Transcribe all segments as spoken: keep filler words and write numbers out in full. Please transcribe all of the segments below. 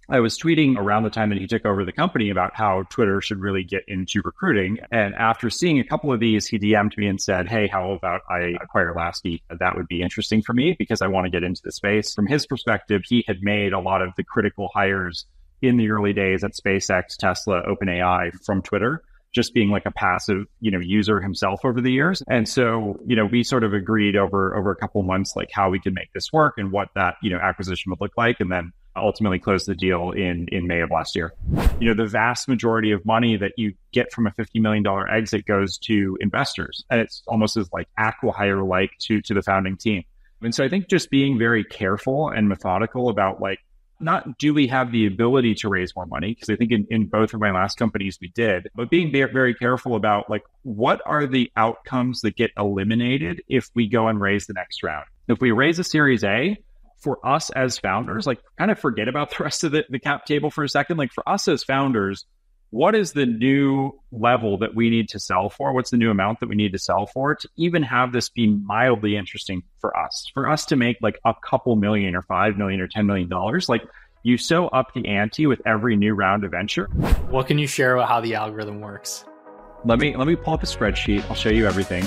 I was tweeting around the time that he took over the company about how Twitter should really get into recruiting. And after seeing a couple of these, he D M'd me and said, hey, how about I acquire Lasky? That would be interesting for me because I want to get into the space. From his perspective, he had made a lot of the critical hires in the early days at SpaceX, Tesla, OpenAI from Twitter, just being like a passive, you know, user himself over the years. And so, you know, we sort of agreed over, over a couple of months, like how we could make this work and what that, you know, acquisition would look like. And then ultimately closed the deal in, in May of last year. You know, the vast majority of money that you get from a fifty million dollars exit goes to investors. And it's almost as like acqui-hire-like to, to the founding team. And so I think just being very careful and methodical about like, not do we have the ability to raise more money? Because I think in, in both of my last companies we did, but being very, very careful about like, what are the outcomes that get eliminated if we go and raise the next round? If we raise a Series A, for us as founders, like kind of forget about the rest of the, the cap table for a second. Like for us as founders, what is the new level that we need to sell for? What's the new amount that we need to sell for to even have this be mildly interesting for us? For us to make like a couple million or five million or ten million dollars, like you so up the ante with every new round of venture. What can you share about how the algorithm works? Let me let me pull up a spreadsheet. I'll show you everything.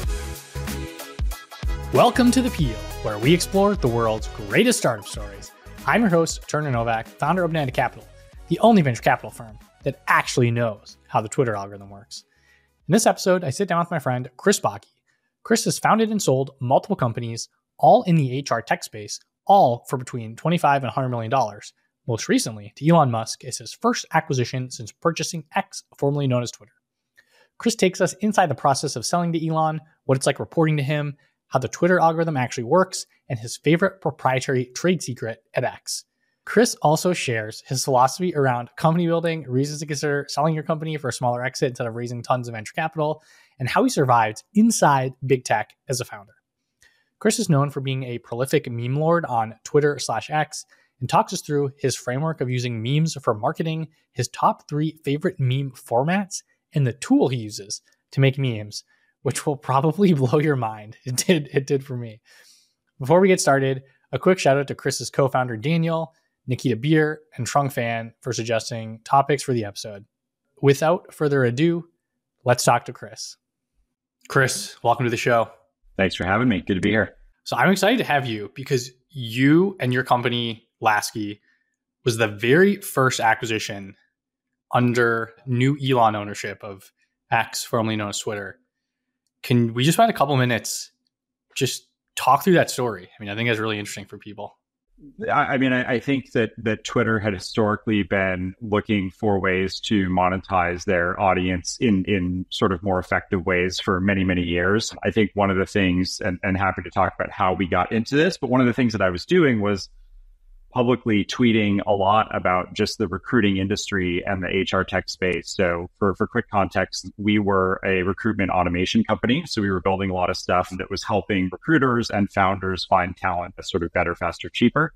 Welcome to The Peel, where we explore the world's greatest startup stories. I'm your host, Turner Novak, founder of Banana Capital, the only venture capital firm that actually knows how the Twitter algorithm works. In this episode, I sit down with my friend, Chris Bacchi. Chris has founded and sold multiple companies, all in the H R tech space, all for between twenty-five and one hundred million dollars. Most recently, to Elon Musk as his first acquisition since purchasing X, formerly known as Twitter. Chris takes us inside the process of selling to Elon, what it's like reporting to him, how the Twitter algorithm actually works, and his favorite proprietary trade secret at X. Chris also shares his philosophy around company building, reasons to consider selling your company for a smaller exit instead of raising tons of venture capital, and how he survived inside big tech as a founder. Chris is known for being a prolific meme lord on Twitter slash X and talks us through his framework of using memes for marketing, his top three favorite meme formats, and the tool he uses to make memes, which will probably blow your mind. It did, it did for me. Before we get started, a quick shout out to Chris's co-founder, Daniel, Nikita Beer, and Trung Fan for suggesting topics for the episode. Without further ado, let's talk to Chris. Chris, welcome to the show. Thanks for having me. Good to be here. So I'm excited to have you because you and your company, Lasky, was the very first acquisition under new Elon ownership of X, formerly known as Twitter. Can we just spend a couple minutes just talk through that story? I mean, I think that's really interesting for people. I, I mean, I, I think that that Twitter had historically been looking for ways to monetize their audience in, in sort of more effective ways for many, many years. I think one of the things, and, and happy to talk about how we got into this, but one of the things that I was doing was publicly tweeting a lot about just the recruiting industry and the H R tech space. So for, for quick context, we were a recruitment automation company. So we were building a lot of stuff that was helping recruiters and founders find talent that's sort of better, faster, cheaper.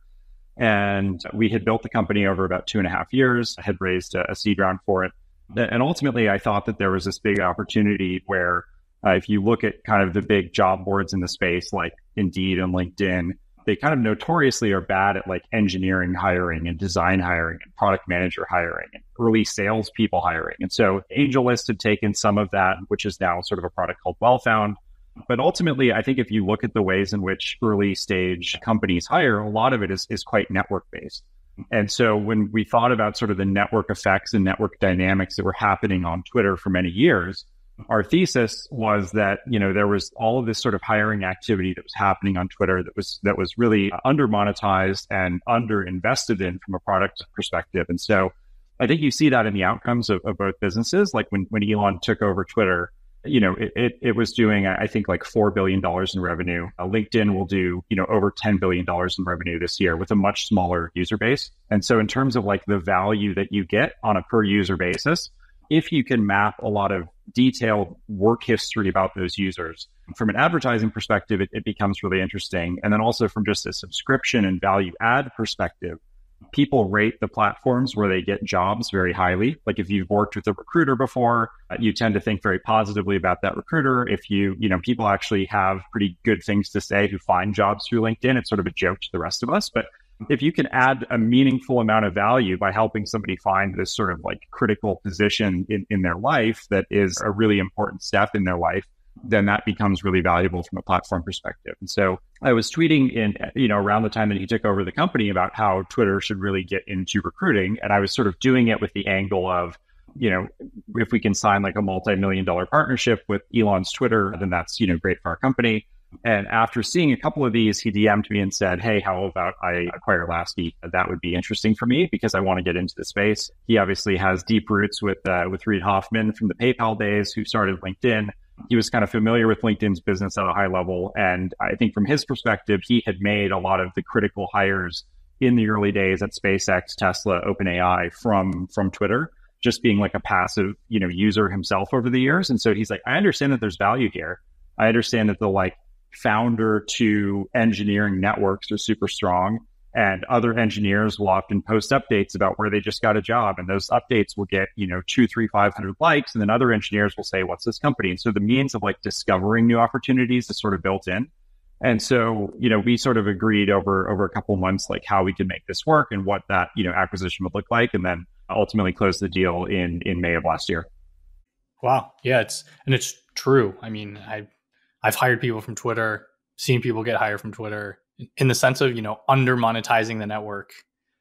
And we had built the company over about two and a half years, had raised a, a seed round for it. And ultimately, I thought that there was this big opportunity where uh, if you look at kind of the big job boards in the space, like Indeed and LinkedIn, they kind of notoriously are bad at like engineering hiring and design hiring and product manager hiring and early salespeople hiring. And so AngelList had taken some of that, which is now sort of a product called Wellfound. But ultimately, I think if you look at the ways in which early stage companies hire, a lot of it is, is quite network based. And so when we thought about sort of the network effects and network dynamics that were happening on Twitter for many years, our thesis was that, you know, there was all of this sort of hiring activity that was happening on Twitter that was that was really under monetized and under invested in from a product perspective. And so I think you see that in the outcomes of, of both businesses. Like when, when Elon took over Twitter, you know, it, it, it was doing, I think, like four billion dollars in revenue. Uh, LinkedIn will do, you know, over ten billion dollars in revenue this year with a much smaller user base. And so in terms of like the value that you get on a per user basis, if you can map a lot of detailed work history about those users, from an advertising perspective, it, it becomes really interesting. And then also from just a subscription and value add perspective, people rate the platforms where they get jobs very highly. Like if you've worked with a recruiter before, uh, you tend to think very positively about that recruiter. If you, you know, people actually have pretty good things to say who find jobs through LinkedIn. It's sort of a joke to the rest of us, but if you can add a meaningful amount of value by helping somebody find this sort of like critical position in, in their life that is a really important step in their life, then that becomes really valuable from a platform perspective. And so I was tweeting in, you know, around the time that he took over the company about how Twitter should really get into recruiting. And I was sort of doing it with the angle of, you know, if we can sign like a multi-million dollar partnership with Elon's Twitter, then that's, you know, great for our company. And after seeing a couple of these, he D M'd me and said, hey, how about I acquire Lasty? That would be interesting for me because I want to get into the space. He obviously has deep roots with uh, with Reid Hoffman from the PayPal days, who started LinkedIn. He was kind of familiar with LinkedIn's business at a high level. And I think from his perspective, he had made a lot of the critical hires in the early days at SpaceX, Tesla, OpenAI from, from Twitter, just being like a passive, you know, user himself over the years. And so he's like, I understand that there's value here. I understand that the like founder to engineering networks are super strong, and other engineers will often post updates about where they just got a job. And those updates will get, you know, two, three, five hundred likes. And then other engineers will say, what's this company? And so the means of like discovering new opportunities is sort of built in. And so, you know, we sort of agreed over, over a couple of months, like how we could make this work and what that, you know, acquisition would look like. And then ultimately closed the deal in, in May of last year. Wow. Yeah. It's, and it's true. I mean, I, I've hired people from Twitter, seen people get hired from Twitter in the sense of, you know, under monetizing the network.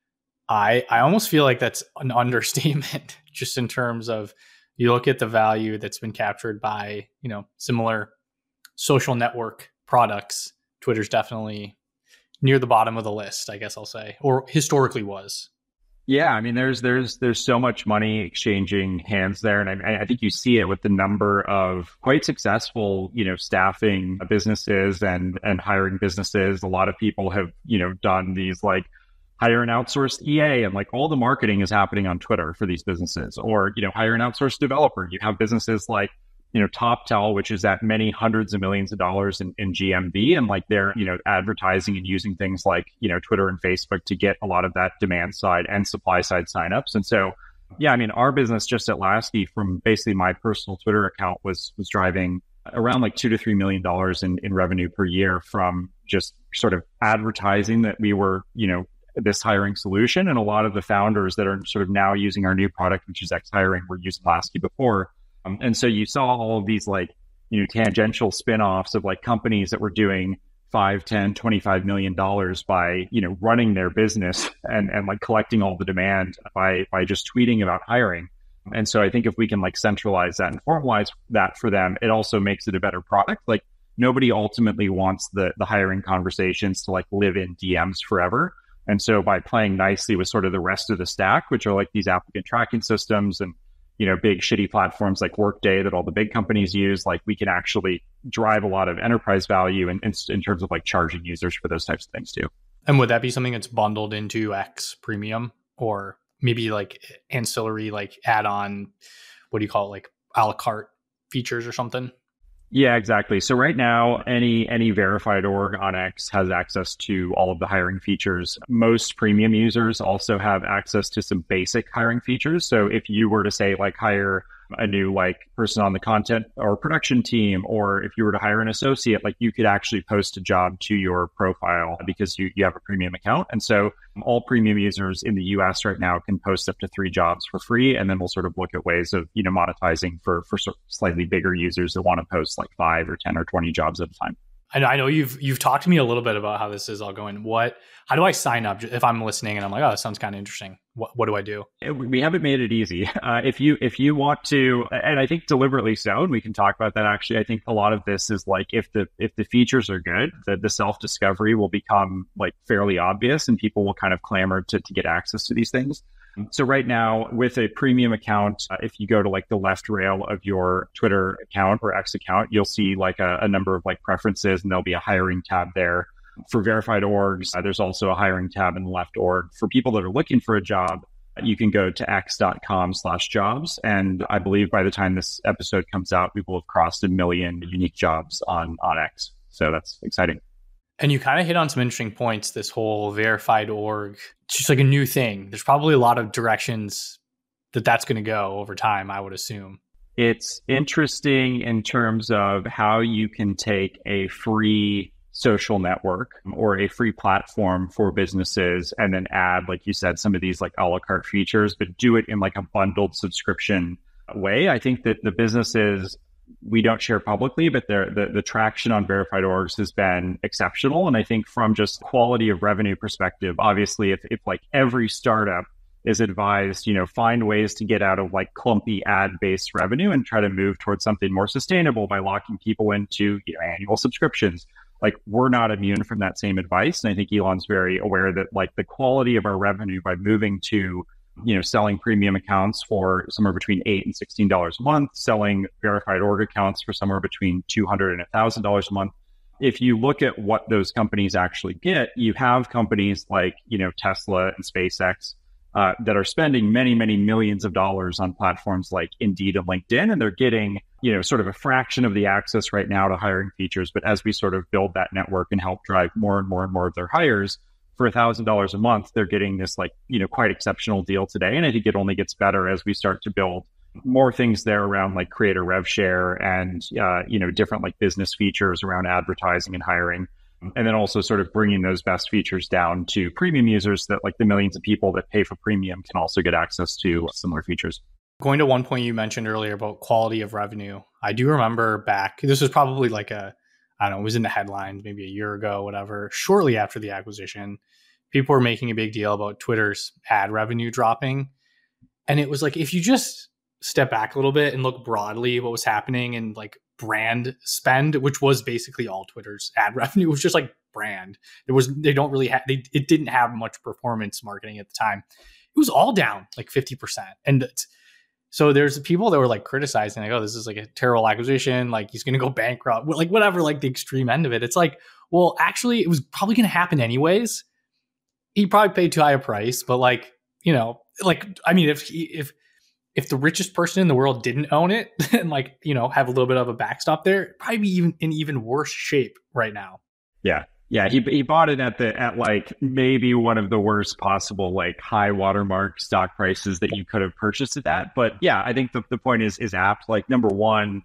I, I almost feel like that's an understatement just in terms of you look at the value that's been captured by, you know, similar social network products. Twitter's definitely near the bottom of the list, I guess I'll say, or historically was. Yeah, I mean, there's there's there's so much money exchanging hands there, and I, I think you see it with the number of quite successful, you know, staffing businesses and and hiring businesses. A lot of people have, you know, done these like hire an outsourced E A, and like all the marketing is happening on Twitter for these businesses, or you know, hire an outsourced developer. You have businesses like, you know, TopTel, which is at many hundreds of millions of dollars in, in G M V. And like they're, you know, advertising and using things like, you know, Twitter and Facebook to get a lot of that demand side and supply side signups. And so, yeah, I mean, our business just at Lasty from basically my personal Twitter account was, was driving around like two to three million dollars in, in revenue per year from just sort of advertising that we were, you know, this hiring solution. And a lot of the founders that are sort of now using our new product, which is X Hiring, were using Lasty before. Um, and so you saw all of these like, you know, tangential spinoffs of like companies that were doing five, ten, twenty-five million dollars by, you know, running their business and, and like collecting all the demand by, by just tweeting about hiring. And so I think if we can like centralize that and formalize that for them, it also makes it a better product. Like nobody ultimately wants the, the hiring conversations to like live in D Ms forever. And so by playing nicely with sort of the rest of the stack, which are like these applicant tracking systems and, you know, big shitty platforms like Workday that all the big companies use, like we can actually drive a lot of enterprise value in, in, in terms of like charging users for those types of things too. And would that be something that's bundled into X Premium, or maybe like ancillary, like add-on, what do you call it, like a la carte features or something? Yeah, exactly. So right now, any any verified org on X has access to all of the hiring features. Most premium users also have access to some basic hiring features. So if you were to say like hire a new like person on the content or production team, or if you were to hire an associate, like you could actually post a job to your profile because you, you have a premium account. And so all premium users in the U S right now can post up to three jobs for free. And then we'll sort of look at ways of, you know, monetizing for, for slightly bigger users that want to post like five or ten or twenty jobs at a time. I know you've you've talked to me a little bit about how this is all going. What, how do I sign up if I'm listening and I'm like, oh, that sounds kind of interesting? What what do I do? We haven't made it easy. Uh, if you if you want to, and I think deliberately so, and we can talk about that. Actually, I think a lot of this is like if the if the features are good, the, the self discovery will become like fairly obvious, and people will kind of clamor to to get access to these things. So right now, with a premium account, uh, if you go to like the left rail of your Twitter account or X account, you'll see like a, a number of like preferences, and there'll be a hiring tab there. For verified orgs, uh, there's also a hiring tab in the left org. For people that are looking for a job, you can go to x.com slash jobs. And I believe by the time this episode comes out, we will have crossed a million unique jobs on, on X. So that's exciting. And you kind of hit on some interesting points, this whole verified org. It's just like a new thing. There's probably a lot of directions that that's going to go over time, I would assume. It's interesting in terms of how you can take a free social network or a free platform for businesses, and then add, like you said, some of these like a la carte features, but do it in like a bundled subscription way. I think that the businesses, we don't share publicly, but the, the traction on verified orgs has been exceptional. And I think from just quality of revenue perspective, obviously, if, if like every startup is advised, you know, find ways to get out of like clumpy ad-based revenue and try to move towards something more sustainable by locking people into, you know, annual subscriptions. Like, we're not immune from that same advice. And I think Elon's very aware that like the quality of our revenue by moving to, you know, selling premium accounts for somewhere between eight and sixteen dollars a month, selling verified org accounts for somewhere between two hundred and a thousand dollars a month. If you look at what those companies actually get, you have companies like, you know, Tesla and SpaceX uh, that are spending many, many millions of dollars on platforms like Indeed and LinkedIn, and they're getting, you know, sort of a fraction of the access right now to hiring features. But as we sort of build that network and help drive more and more and more of their hires, for a thousand dollars a month, they're getting this like, you know, quite exceptional deal today. And I think it only gets better as we start to build more things there around like creator rev share and, uh, you know, different like business features around advertising and hiring. And then also sort of bringing those best features down to premium users that like the millions of people that pay for premium can also get access to similar features. Going to one point you mentioned earlier about quality of revenue. I do remember back, this was probably like a, I don't know, it was in the headlines maybe a year ago, whatever, shortly after the acquisition, people were making a big deal about Twitter's ad revenue dropping. And it was like, if you just step back a little bit and look broadly what was happening in like brand spend, which was basically all Twitter's ad revenue, was just like brand. There was, they don't really have, they, it didn't have much performance marketing at the time. It was all down like fifty percent. And it's, so there's people that were like criticizing, like, oh, this is like a terrible acquisition. Like, he's going to go bankrupt, like whatever, like the extreme end of it. It's like, well, actually, it was probably going to happen anyways. He probably paid too high a price, but like, you know, like, I mean, if he, if, if the richest person in the world didn't own it and like, you know, have a little bit of a backstop there, it'd probably be even in even worse shape right now. Yeah. Yeah, he he bought it at the at like maybe one of the worst possible like high watermark stock prices that you could have purchased it at. But yeah, I think the, the point is is apt. Like, number one,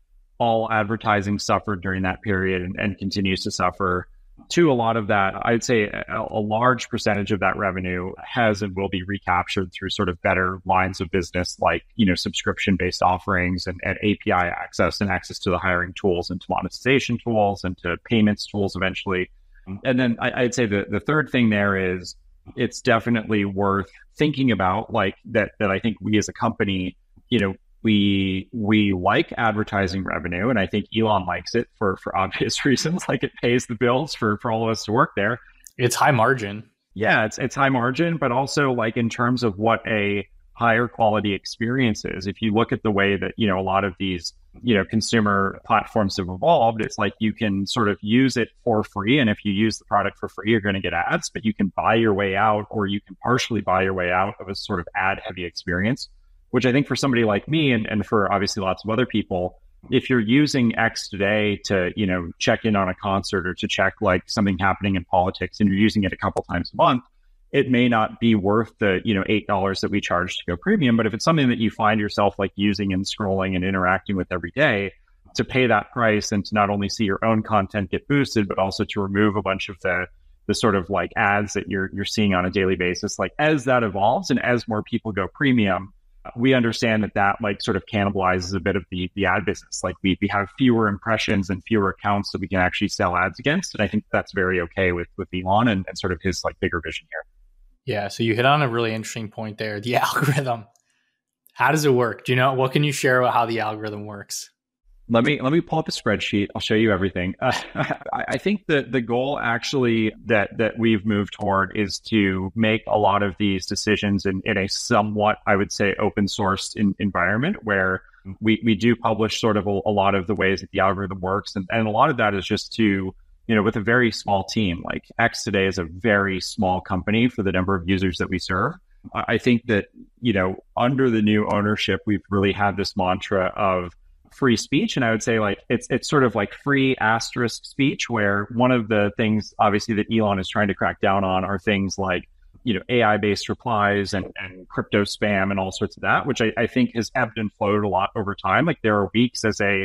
all advertising suffered during that period and, and continues to suffer. Two, a lot of that, I'd say a, a large percentage of that revenue has and will be recaptured through sort of better lines of business, like, you know, subscription-based offerings and, and A P I access and access to the hiring tools and to monetization tools and to payments tools eventually. And then I, I'd say the, the third thing there is it's definitely worth thinking about, like that, that I think we as a company, you know, We we like advertising revenue, and I think Elon likes it for, for obvious reasons. Like, it pays the bills for, for all of us to work there. It's high margin. Yeah, it's it's high margin, but also like in terms of what a higher quality experience is. If you look at the way that, you know, a lot of these, you know, consumer platforms have evolved, it's like you can sort of use it for free. And if you use the product for free, you're going to get ads, but you can buy your way out, or you can partially buy your way out of a sort of ad heavy experience, which I think for somebody like me and, and for obviously lots of other people, if you're using X today to, you know, check in on a concert or to check like something happening in politics, and you're using it a couple times a month, it may not be worth the, you know, eight dollars that we charge to go premium. But if it's something that you find yourself like using and scrolling and interacting with every day, to pay that price and to not only see your own content get boosted, but also to remove a bunch of the the sort of like ads that you're you're seeing on a daily basis, like as that evolves and as more people go premium, we understand that that like sort of cannibalizes a bit of the the ad business. Like we, we have fewer impressions and fewer accounts that we can actually sell ads against. And I think that's very okay with, with Elon and, and sort of his like bigger vision here. Yeah. So you hit on a really interesting point there. The algorithm, how does it work? Do you know, what can you share about how the algorithm works? Let me let me pull up a spreadsheet. I'll show you everything. Uh, I, I think that the goal actually that that we've moved toward is to make a lot of these decisions in, in a somewhat, I would say, open source in, environment where we, we do publish sort of a, a lot of the ways that the algorithm works. And, and a lot of that is just to, you know, with a very small team. Like X today is a very small company for the number of users that we serve. I think that, you know, under the new ownership, we've really had this mantra of free speech. And I would say like it's it's sort of like free asterisk speech, where one of the things obviously that Elon is trying to crack down on are things like, you know, A I-based replies and, and crypto spam and all sorts of that, which I, I think has ebbed and flowed a lot over time. Like there are weeks as a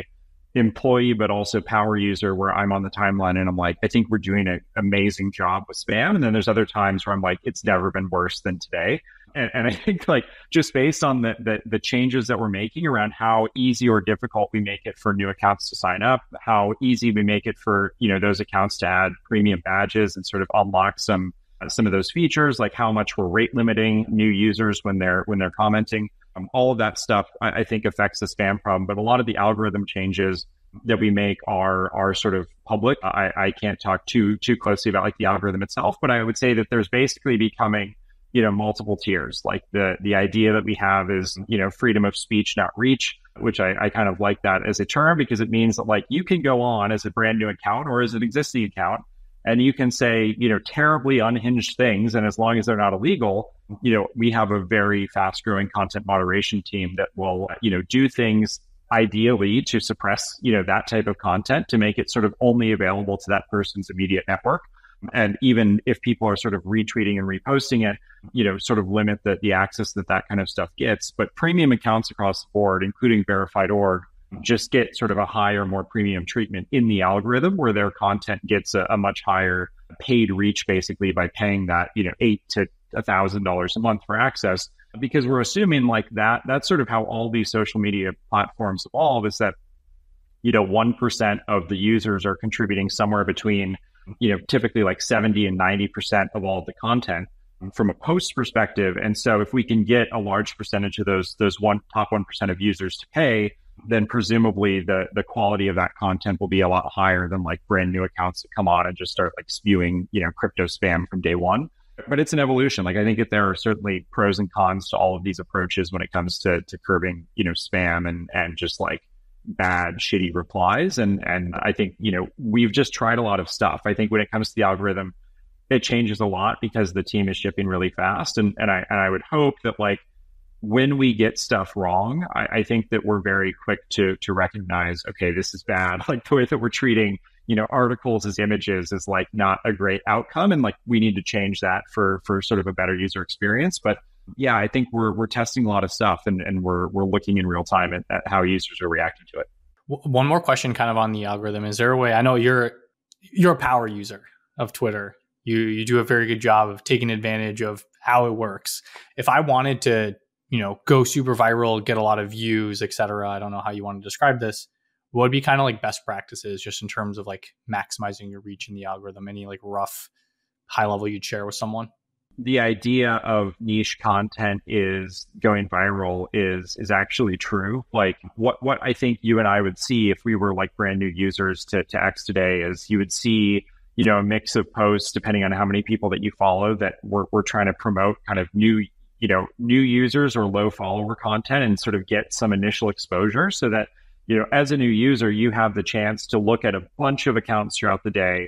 employee, but also power user where I'm on the timeline and I'm like, I think we're doing an amazing job with spam. And then there's other times where I'm like, it's never been worse than today. And, and I think like just based on the, the the changes that we're making around how easy or difficult we make it for new accounts to sign up, how easy we make it for, you know, those accounts to add premium badges and sort of unlock some uh, some of those features, like how much we're rate limiting new users when they're when they're commenting. Um, all of that stuff, I, I think, affects the spam problem. But a lot of the algorithm changes that we make are are sort of public. I, I can't talk too too closely about like the algorithm itself, but I would say that there's basically becoming, you know, multiple tiers. Like the the idea that we have is, you know, freedom of speech, not reach, which I, I kind of like that as a term because it means that like you can go on as a brand new account or as an existing account and you can say, you know, terribly unhinged things. And as long as they're not illegal, you know, we have a very fast growing content moderation team that will, you know, do things ideally to suppress, you know, that type of content to make it sort of only available to that person's immediate network. And even if people are sort of retweeting and reposting it, you know, sort of limit the, the access that that kind of stuff gets. But premium accounts across the board, including verified org, just get sort of a higher, more premium treatment in the algorithm where their content gets a, a much higher paid reach, basically by paying that, you know, eight to a thousand dollars a month for access. Because we're assuming like that, that's sort of how all these social media platforms evolve, is that, you know, one percent of the users are contributing somewhere between, you know, typically like seventy and ninety percent of all of the content from a post perspective. And so if we can get a large percentage of those, those one top one percent of users to pay, then presumably the, the quality of that content will be a lot higher than like brand new accounts that come on and just start like spewing, you know, crypto spam from day one. But it's an evolution. Like I think that there are certainly pros and cons to all of these approaches when it comes to, to curbing, you know, spam and, and just like bad, shitty replies. And, and I think, you know, we've just tried a lot of stuff. I think when it comes to the algorithm, it changes a lot because the team is shipping really fast. And, and I, and I would hope that like when we get stuff wrong, I, I think that we're very quick to, to recognize, okay, this is bad. Like the way that we're treating, you know, articles as images is like not a great outcome. And like, we need to change that for, for sort of a better user experience. But yeah, I think we're, we're testing a lot of stuff and, and we're, we're looking in real time at, at how users are reacting to it. One more question kind of on the algorithm. Is there a way, I know you're, you're a power user of Twitter. You, you do a very good job of taking advantage of how it works. If I wanted to, you know, go super viral, get a lot of views, et cetera, I don't know how you want to describe this, what would be kind of like best practices just in terms of like maximizing your reach in the algorithm? Any like rough high level you'd share with someone? The idea of niche content is going viral is is actually true. Like what what I think you and I would see if we were like brand new users to, to X today is you would see, you know, a mix of posts depending on how many people that you follow that we're we're trying to promote kind of new, you know, new users or low follower content and sort of get some initial exposure so that, you know, as a new user, you have the chance to look at a bunch of accounts throughout the day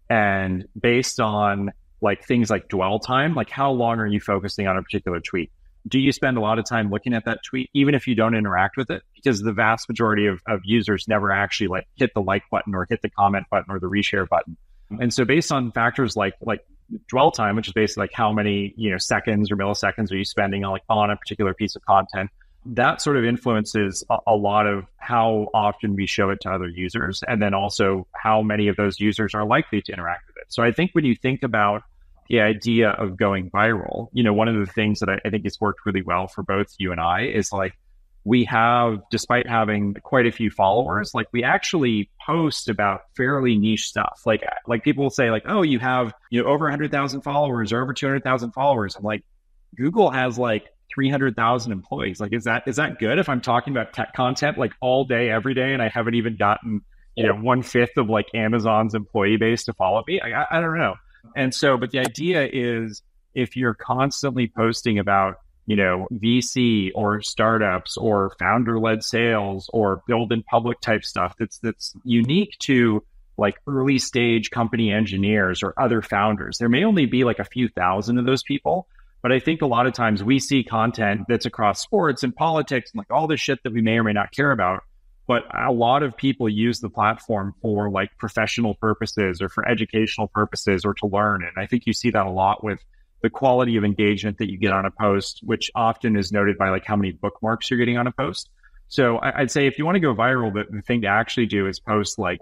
and based on like things like dwell time, like how long are you focusing on a particular tweet? Do you spend a lot of time looking at that tweet, even if you don't interact with it? Because the vast majority of, of users never actually like hit the like button or hit the comment button or the reshare button. And so based on factors like, like dwell time, which is basically like how many, you know, seconds or milliseconds are you spending on like on a particular piece of content, that sort of influences a, a lot of how often we show it to other users. And then also how many of those users are likely to interact with it. So I think when you think about the idea of going viral, you know, one of the things that I, I think has worked really well for both you and I is like, we have, despite having quite a few followers, like we actually post about fairly niche stuff. Like, like people will say like, oh, you have, you know, over one hundred thousand followers or over two hundred thousand followers. I'm like, Google has like three hundred thousand employees. Like, is that, is that good if I'm talking about tech content like all day, every day, and I haven't even gotten, you know, one fifth of like Amazon's employee base to follow me? I, I don't know. And so, but the idea is if you're constantly posting about, you know, V C or startups or founder-led sales or build in public type stuff that's that's unique to like early stage company engineers or other founders. There may only be like a few thousand of those people, but I think a lot of times we see content that's across sports and politics and like all this shit that we may or may not care about. But a lot of people use the platform for like professional purposes or for educational purposes or to learn. And I think you see that a lot with the quality of engagement that you get on a post, which often is noted by like how many bookmarks you're getting on a post. So I, I'd say if you want to go viral, the, the thing to actually do is post like,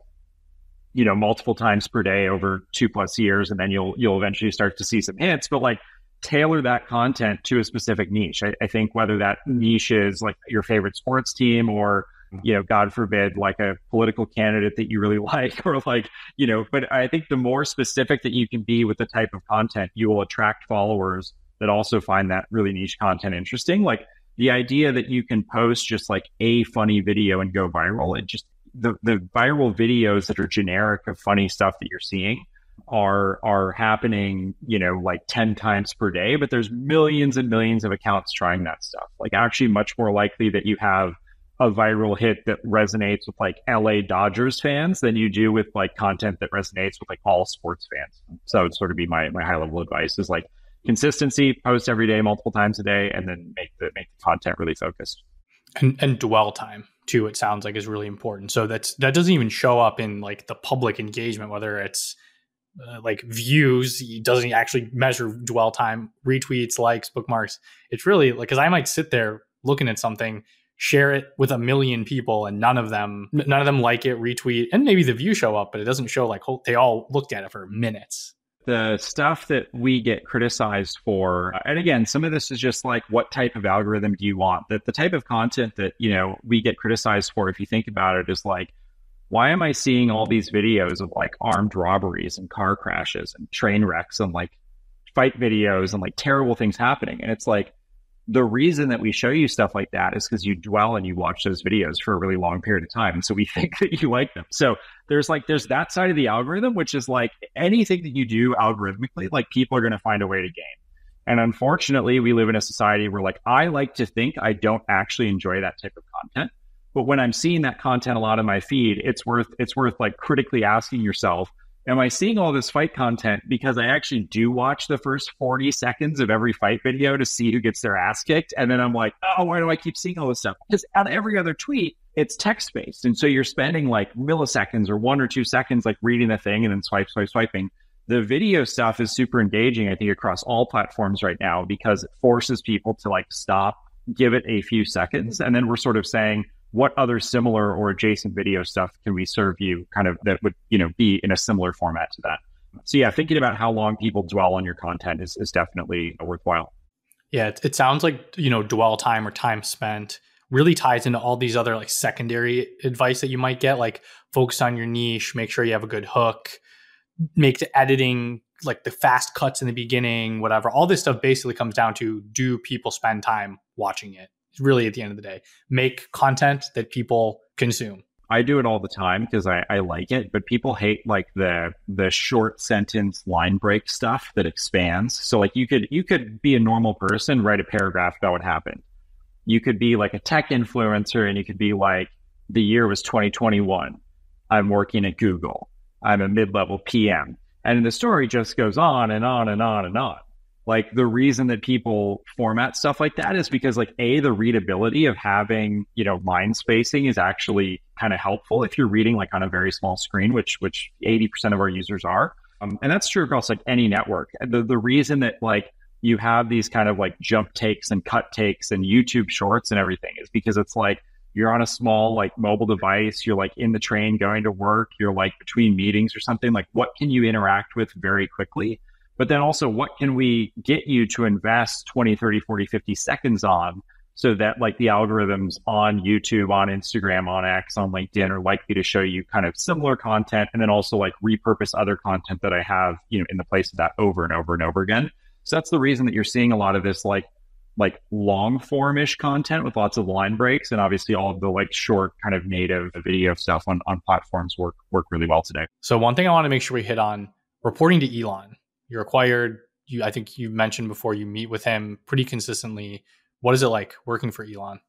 you know, multiple times per day over two plus years, and then you'll you'll eventually start to see some hits. But like tailor that content to a specific niche. I, I think whether that niche is like your favorite sports team or, you know, God forbid, like a political candidate that you really like, or like, you know, but I think the more specific that you can be with the type of content, you will attract followers that also find that really niche content interesting. Like the idea that you can post just like a funny video and go viral, it just, the, the viral videos that are generic of funny stuff that you're seeing are are happening, you know, like ten times per day, but there's millions and millions of accounts trying that stuff. Like actually much more likely that you have a viral hit that resonates with like L A Dodgers fans than you do with like content that resonates with like all sports fans. So it'd sort of be my, my high level advice is like consistency, post every day, multiple times a day, and then make the make the content really focused. And, and dwell time too, it sounds like, is really important. So that's that doesn't even show up in like the public engagement, whether it's uh, like views. It doesn't actually measure dwell time, retweets, likes, bookmarks. It's really like, because I might sit there looking at something, share it with a million people, and none of them none of them like it, retweet, and maybe the views show up, but it doesn't show like they all looked at it for minutes. The stuff that we get criticized for, and again, some of this is just like, what type of algorithm do you want? That the type of content that, you know, we get criticized for, if you think about it, is like, why am I seeing all these videos of like armed robberies and car crashes and train wrecks and like fight videos and like terrible things happening? And it's like, the reason that we show you stuff like that is because you dwell and you watch those videos for a really long period of time. And so we think that you like them. So there's like, there's that side of the algorithm, which is like anything that you do algorithmically, like people are going to find a way to gain. And unfortunately, we live in a society where like, I like to think I don't actually enjoy that type of content. But when I'm seeing that content a lot in my feed, it's worth, it's worth like critically asking yourself, am I seeing all this fight content because I actually do watch the first forty seconds of every fight video to see who gets their ass kicked? And then I'm like, oh, why do I keep seeing all this stuff? Because on every other tweet, it's text-based. And so you're spending like milliseconds or one or two seconds like reading the thing and then swipe, swipe, swiping. The video stuff is super engaging, I think, across all platforms right now because it forces people to like stop, give it a few seconds. And then we're sort of saying, what other similar or adjacent video stuff can we serve you kind of that would, you know, be in a similar format to that? So yeah, thinking about how long people dwell on your content is, is definitely worthwhile. Yeah, it, it sounds like, you know, dwell time or time spent really ties into all these other like secondary advice that you might get, like focus on your niche, make sure you have a good hook, make the editing, like the fast cuts in the beginning, whatever. All this stuff basically comes down to, do people spend time watching it? Really, at the end of the day, make content that people consume. I do it all the time because I, I like it, but people hate like the the short sentence line break stuff that expands. So like you could you could be a normal person, write a paragraph about what happened. You could be like a tech influencer and you could be like, the year was twenty twenty-one. I'm working at Google. I'm a mid-level P M. And the story just goes on and on and on and on. Like the reason that people format stuff like that is because like A, the readability of having, you know, line spacing is actually kind of helpful if you're reading like on a very small screen, which which eighty percent of our users are. Um, and that's true across like any network. The, the reason that like you have these kind of like jump takes and cut takes and YouTube shorts and everything is because it's like you're on a small like mobile device, you're like in the train going to work, you're like between meetings or something. Like what can you interact with very quickly? But then also, what can we get you to invest twenty, thirty, forty, fifty seconds on so that like the algorithms on YouTube, on Instagram, on X, on LinkedIn are likely to show you kind of similar content and then also like repurpose other content that I have, you know, in the place of that over and over and over again. So that's the reason that you're seeing a lot of this like like long form-ish content with lots of line breaks, and obviously all of the like short kind of native video stuff on, on platforms work work really well today. So one thing I want to make sure we hit on, reporting to Elon. You're acquired. You, I think you mentioned before, you meet with him pretty consistently. What is it like working for Elon?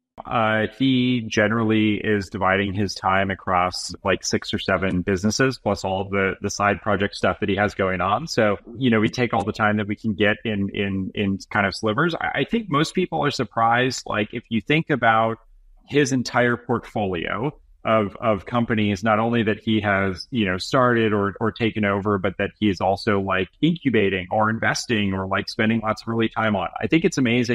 Uh, he generally is dividing his time across like six or seven businesses, plus all the the side project stuff that he has going on. So, you know, we take all the time that we can get in in in kind of slivers. I, I think most people are surprised. Like if you think about his entire portfolio of of companies, not only that he has, you know, started or or taken over, but that he is also like incubating or investing or like spending lots of early time on. I think it's amazing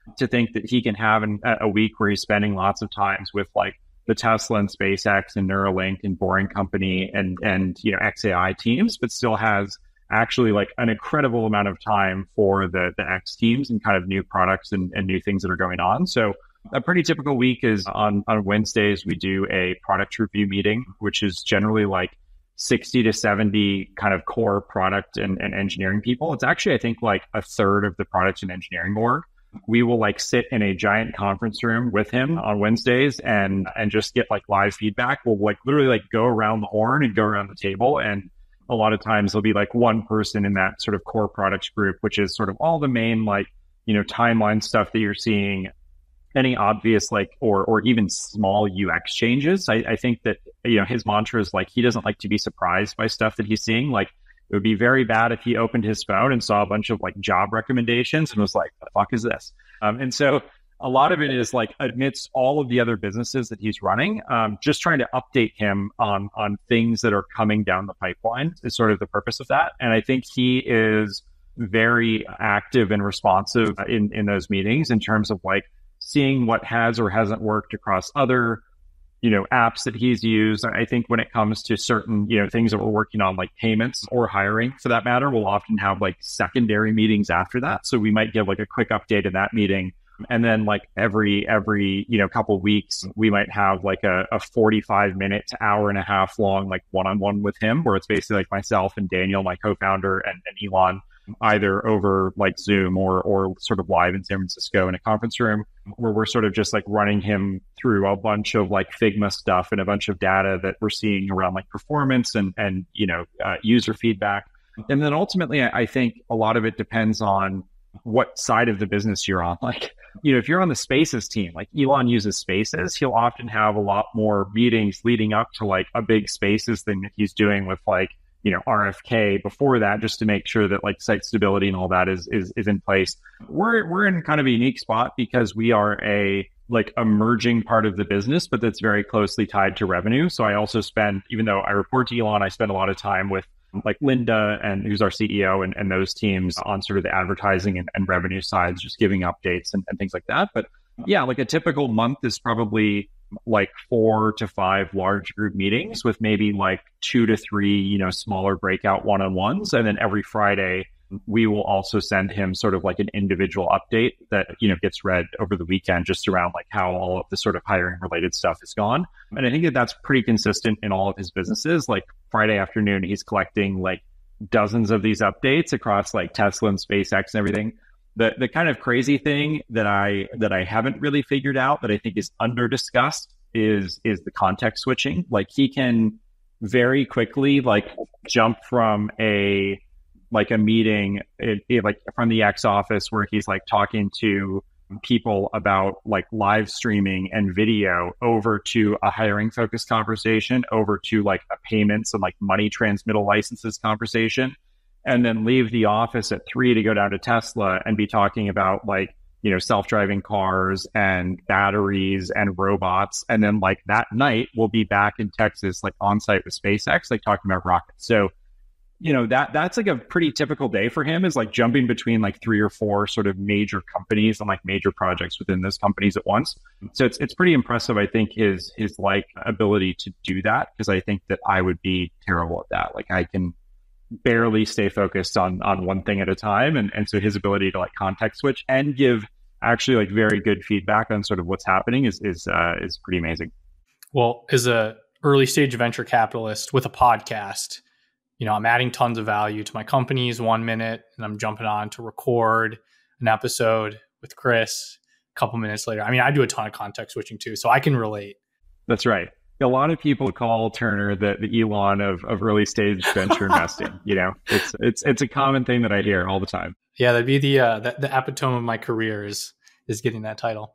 to think that he can have an, a week where he's spending lots of times with like the Tesla and SpaceX and Neuralink and Boring Company and, and, you know, X A I teams, but still has actually like an incredible amount of time for the, the X teams and kind of new products and, and new things that are going on. So a pretty typical week is on, on Wednesdays, we do a product review meeting, which is generally like sixty to seventy kind of core product and, and engineering people. It's actually, I think, like a third of the product and engineering org. We will like sit in a giant conference room with him on Wednesdays and and just get like live feedback. We'll like literally like go around the horn and go around the table. And a lot of times there'll be like one person in that sort of core products group, which is sort of all the main like, you know, timeline stuff that you're seeing, any obvious like or or even small U X changes. I, I think that, you know, his mantra is like he doesn't like to be surprised by stuff that he's seeing. Like it would be very bad if he opened his phone and saw a bunch of like job recommendations and was like, "What the fuck is this?" Um, and so a lot of it is like amidst all of the other businesses that he's running, um, just trying to update him on on things that are coming down the pipeline is sort of the purpose of that. And I think he is very active and responsive in in those meetings in terms of like seeing what has or hasn't worked across other, you know, apps that he's used. I think when it comes to certain, you know, things that we're working on, like payments or hiring for that matter, we'll often have like secondary meetings after that. So we might give like a quick update in that meeting. And then like every, every, you know, couple of weeks, we might have like a, a forty-five minute to hour and a half long, like one-on-one with him, where it's basically like myself and Daniel, my co-founder, and, and Elon, either over like Zoom or or sort of live in San Francisco in a conference room, where we're sort of just like running him through a bunch of like Figma stuff and a bunch of data that we're seeing around like performance and, and you know, uh, user feedback. And then ultimately, I think a lot of it depends on what side of the business you're on. Like, you know, if you're on the Spaces team, like Elon uses Spaces, he'll often have a lot more meetings leading up to like a big Spaces thing that he's doing with like, you know, R F K before that, just to make sure that like site stability and all that is, is, is in place. We're, we're in kind of a unique spot because we are a like emerging part of the business, but that's very closely tied to revenue. So I also spend, even though I report to Elon, I spend a lot of time with like Linda and who's our C E O and, and those teams on sort of the advertising and, and revenue sides, just giving updates and, and things like that. But yeah, like a typical month is probably like four to five large group meetings with maybe like two to three, you know, smaller breakout one-on-ones. And then every Friday, we will also send him sort of like an individual update that, you know, gets read over the weekend just around like how all of the sort of hiring related stuff is gone. And I think that that's pretty consistent in all of his businesses. Like Friday afternoon, he's collecting like dozens of these updates across like Tesla and SpaceX and everything. The the kind of crazy thing that I that I haven't really figured out that I think is under discussed is is the context switching. Like he can very quickly like jump from a like a meeting it, it, like from the X office where he's like talking to people about like live streaming and video over to a hiring focused conversation, over to like a payments and like money transmittal licenses conversation, and then leave the office at three to go down to Tesla and be talking about like, you know, self-driving cars and batteries and robots. And then like that night we'll be back in Texas, like on site with SpaceX, like talking about rockets. So, you know, that that's like a pretty typical day for him, is like jumping between like three or four sort of major companies and like major projects within those companies at once. So it's it's pretty impressive, I think, his his like ability to do that, because I think that I would be terrible at that. Like I can barely stay focused on on one thing at a time. And and so his ability to like context switch and give actually like very good feedback on sort of what's happening is is uh, is pretty amazing. Well, as a early stage venture capitalist with a podcast, you know, I'm adding tons of value to my companies one minute, and I'm jumping on to record an episode with Chris a couple minutes later. I mean, I do a ton of context switching too, so I can relate. That's right. A lot of people call Turner the, the Elon of, of early stage venture investing. You know, it's it's it's a common thing that I hear all the time. Yeah, that'd be the uh, the, the epitome of my career is is getting that title.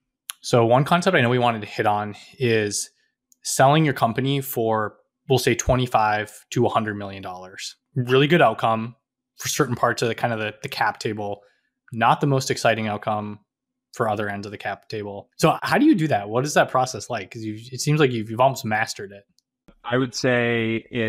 So one concept I know we wanted to hit on is selling your company for, we'll say twenty-five to one hundred million dollars. Really good outcome for certain parts of the kind of the, the cap table. Not the most exciting outcome for other ends of the cap table. So how do you do that? What is that process like? Because it seems like you've, you've almost mastered it. I would say it's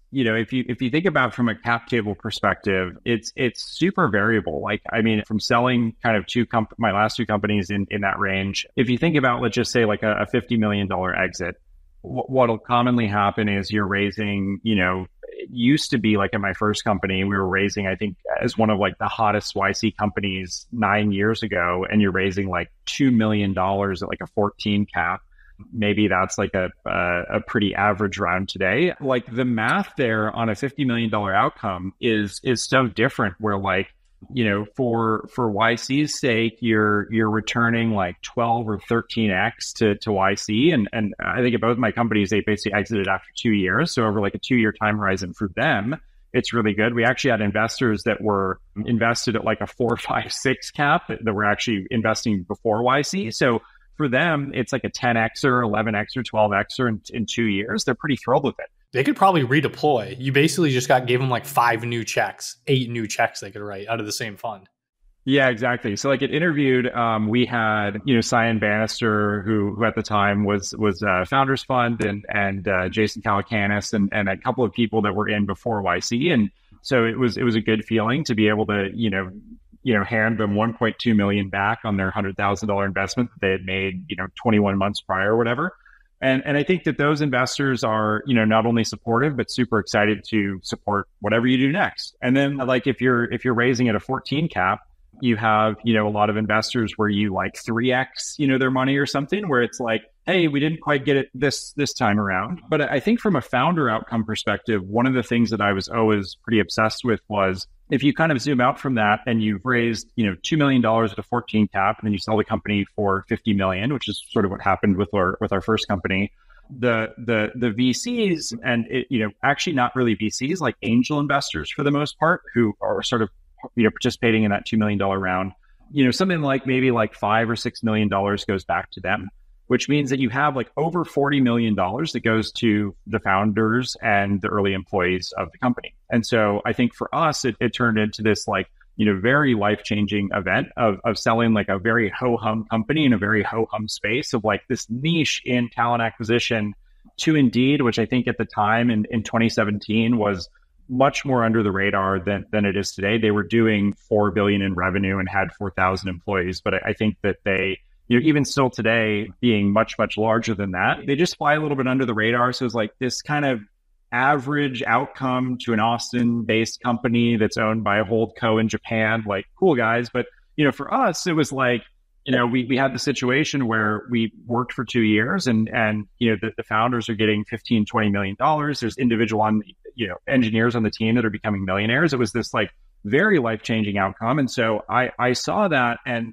you know, if you if you think about from a cap table perspective, it's it's super variable. Like, I mean, from selling kind of two comp- my last two companies in, in that range, if you think about, let's just say like a, a fifty million dollars exit, w- what'll commonly happen is you're raising, you know, it used to be like in my first company, we were raising, I think, as one of like the hottest Y C companies nine years ago, and you're raising like two million dollars at like a fourteen cap. Maybe that's like a, a a pretty average round today. Like the math there on a fifty million dollars outcome is is so different, where like, you know, for for Y C's sake, you're you're returning like twelve or thirteen x to to Y C. And and I think at both my companies, they basically exited after two years. So over like a two year time horizon for them, it's really good. We actually had investors that were invested at like a four, five, six cap that were actually investing before Y C. So for them, it's like a ten xer, eleven xer, twelve xer in, in two years. They're pretty thrilled with it. They could probably redeploy. You basically just got gave them like five new checks, eight new checks they could write out of the same fund. Yeah, exactly. So like it interviewed, um, we had, you know, Cyan Bannister, who, who at the time was, was uh Founders Fund, and, and, uh, Jason Calacanis, and, and a couple of people that were in before Y C. And so it was, it was a good feeling to be able to, you know, you know, hand them one point two million back on their one hundred thousand dollars investment that they had made, you know, twenty-one months prior or whatever. And and I think that those investors are, you know, not only supportive, but super excited to support whatever you do next. And then like if you're if you're raising at a fourteen cap, you have, you know, a lot of investors where you like three x, you know, their money or something, where it's like, hey, we didn't quite get it this this time around. But I think from a founder outcome perspective, one of the things that I was always pretty obsessed with was, if you kind of zoom out from that and you've raised, you know, two million dollars at a fourteen cap, and then you sell the company for fifty million, which is sort of what happened with our with our first company, the the the V Cs, and it, you know, actually not really V Cs, like angel investors for the most part, who are sort of, you know, participating in that two million dollars round, you know, something like maybe like five or six million dollars goes back to them, which means that you have like over forty million dollars that goes to the founders and the early employees of the company. And so I think for us, it, it turned into this like, you know, very life-changing event of, of selling like a very ho-hum company in a very ho-hum space of like this niche in talent acquisition to Indeed, which I think at the time in, in twenty seventeen was much more under the radar than, than it is today. They were doing four billion dollars in revenue and had four thousand employees. But I, I think that they, you know, even still today, being much, much larger than that, they just fly a little bit under the radar. So it's like this kind of average outcome to an Austin-based company that's owned by a holdco in Japan, like, cool guys. But, you know, for us, it was like, you know, we, we had the situation where we worked for two years and, and, you know, the, the founders are getting fifteen, twenty million dollars. There's individual on, you know, engineers on the team that are becoming millionaires. It was this like very life-changing outcome. And so I, I saw that, and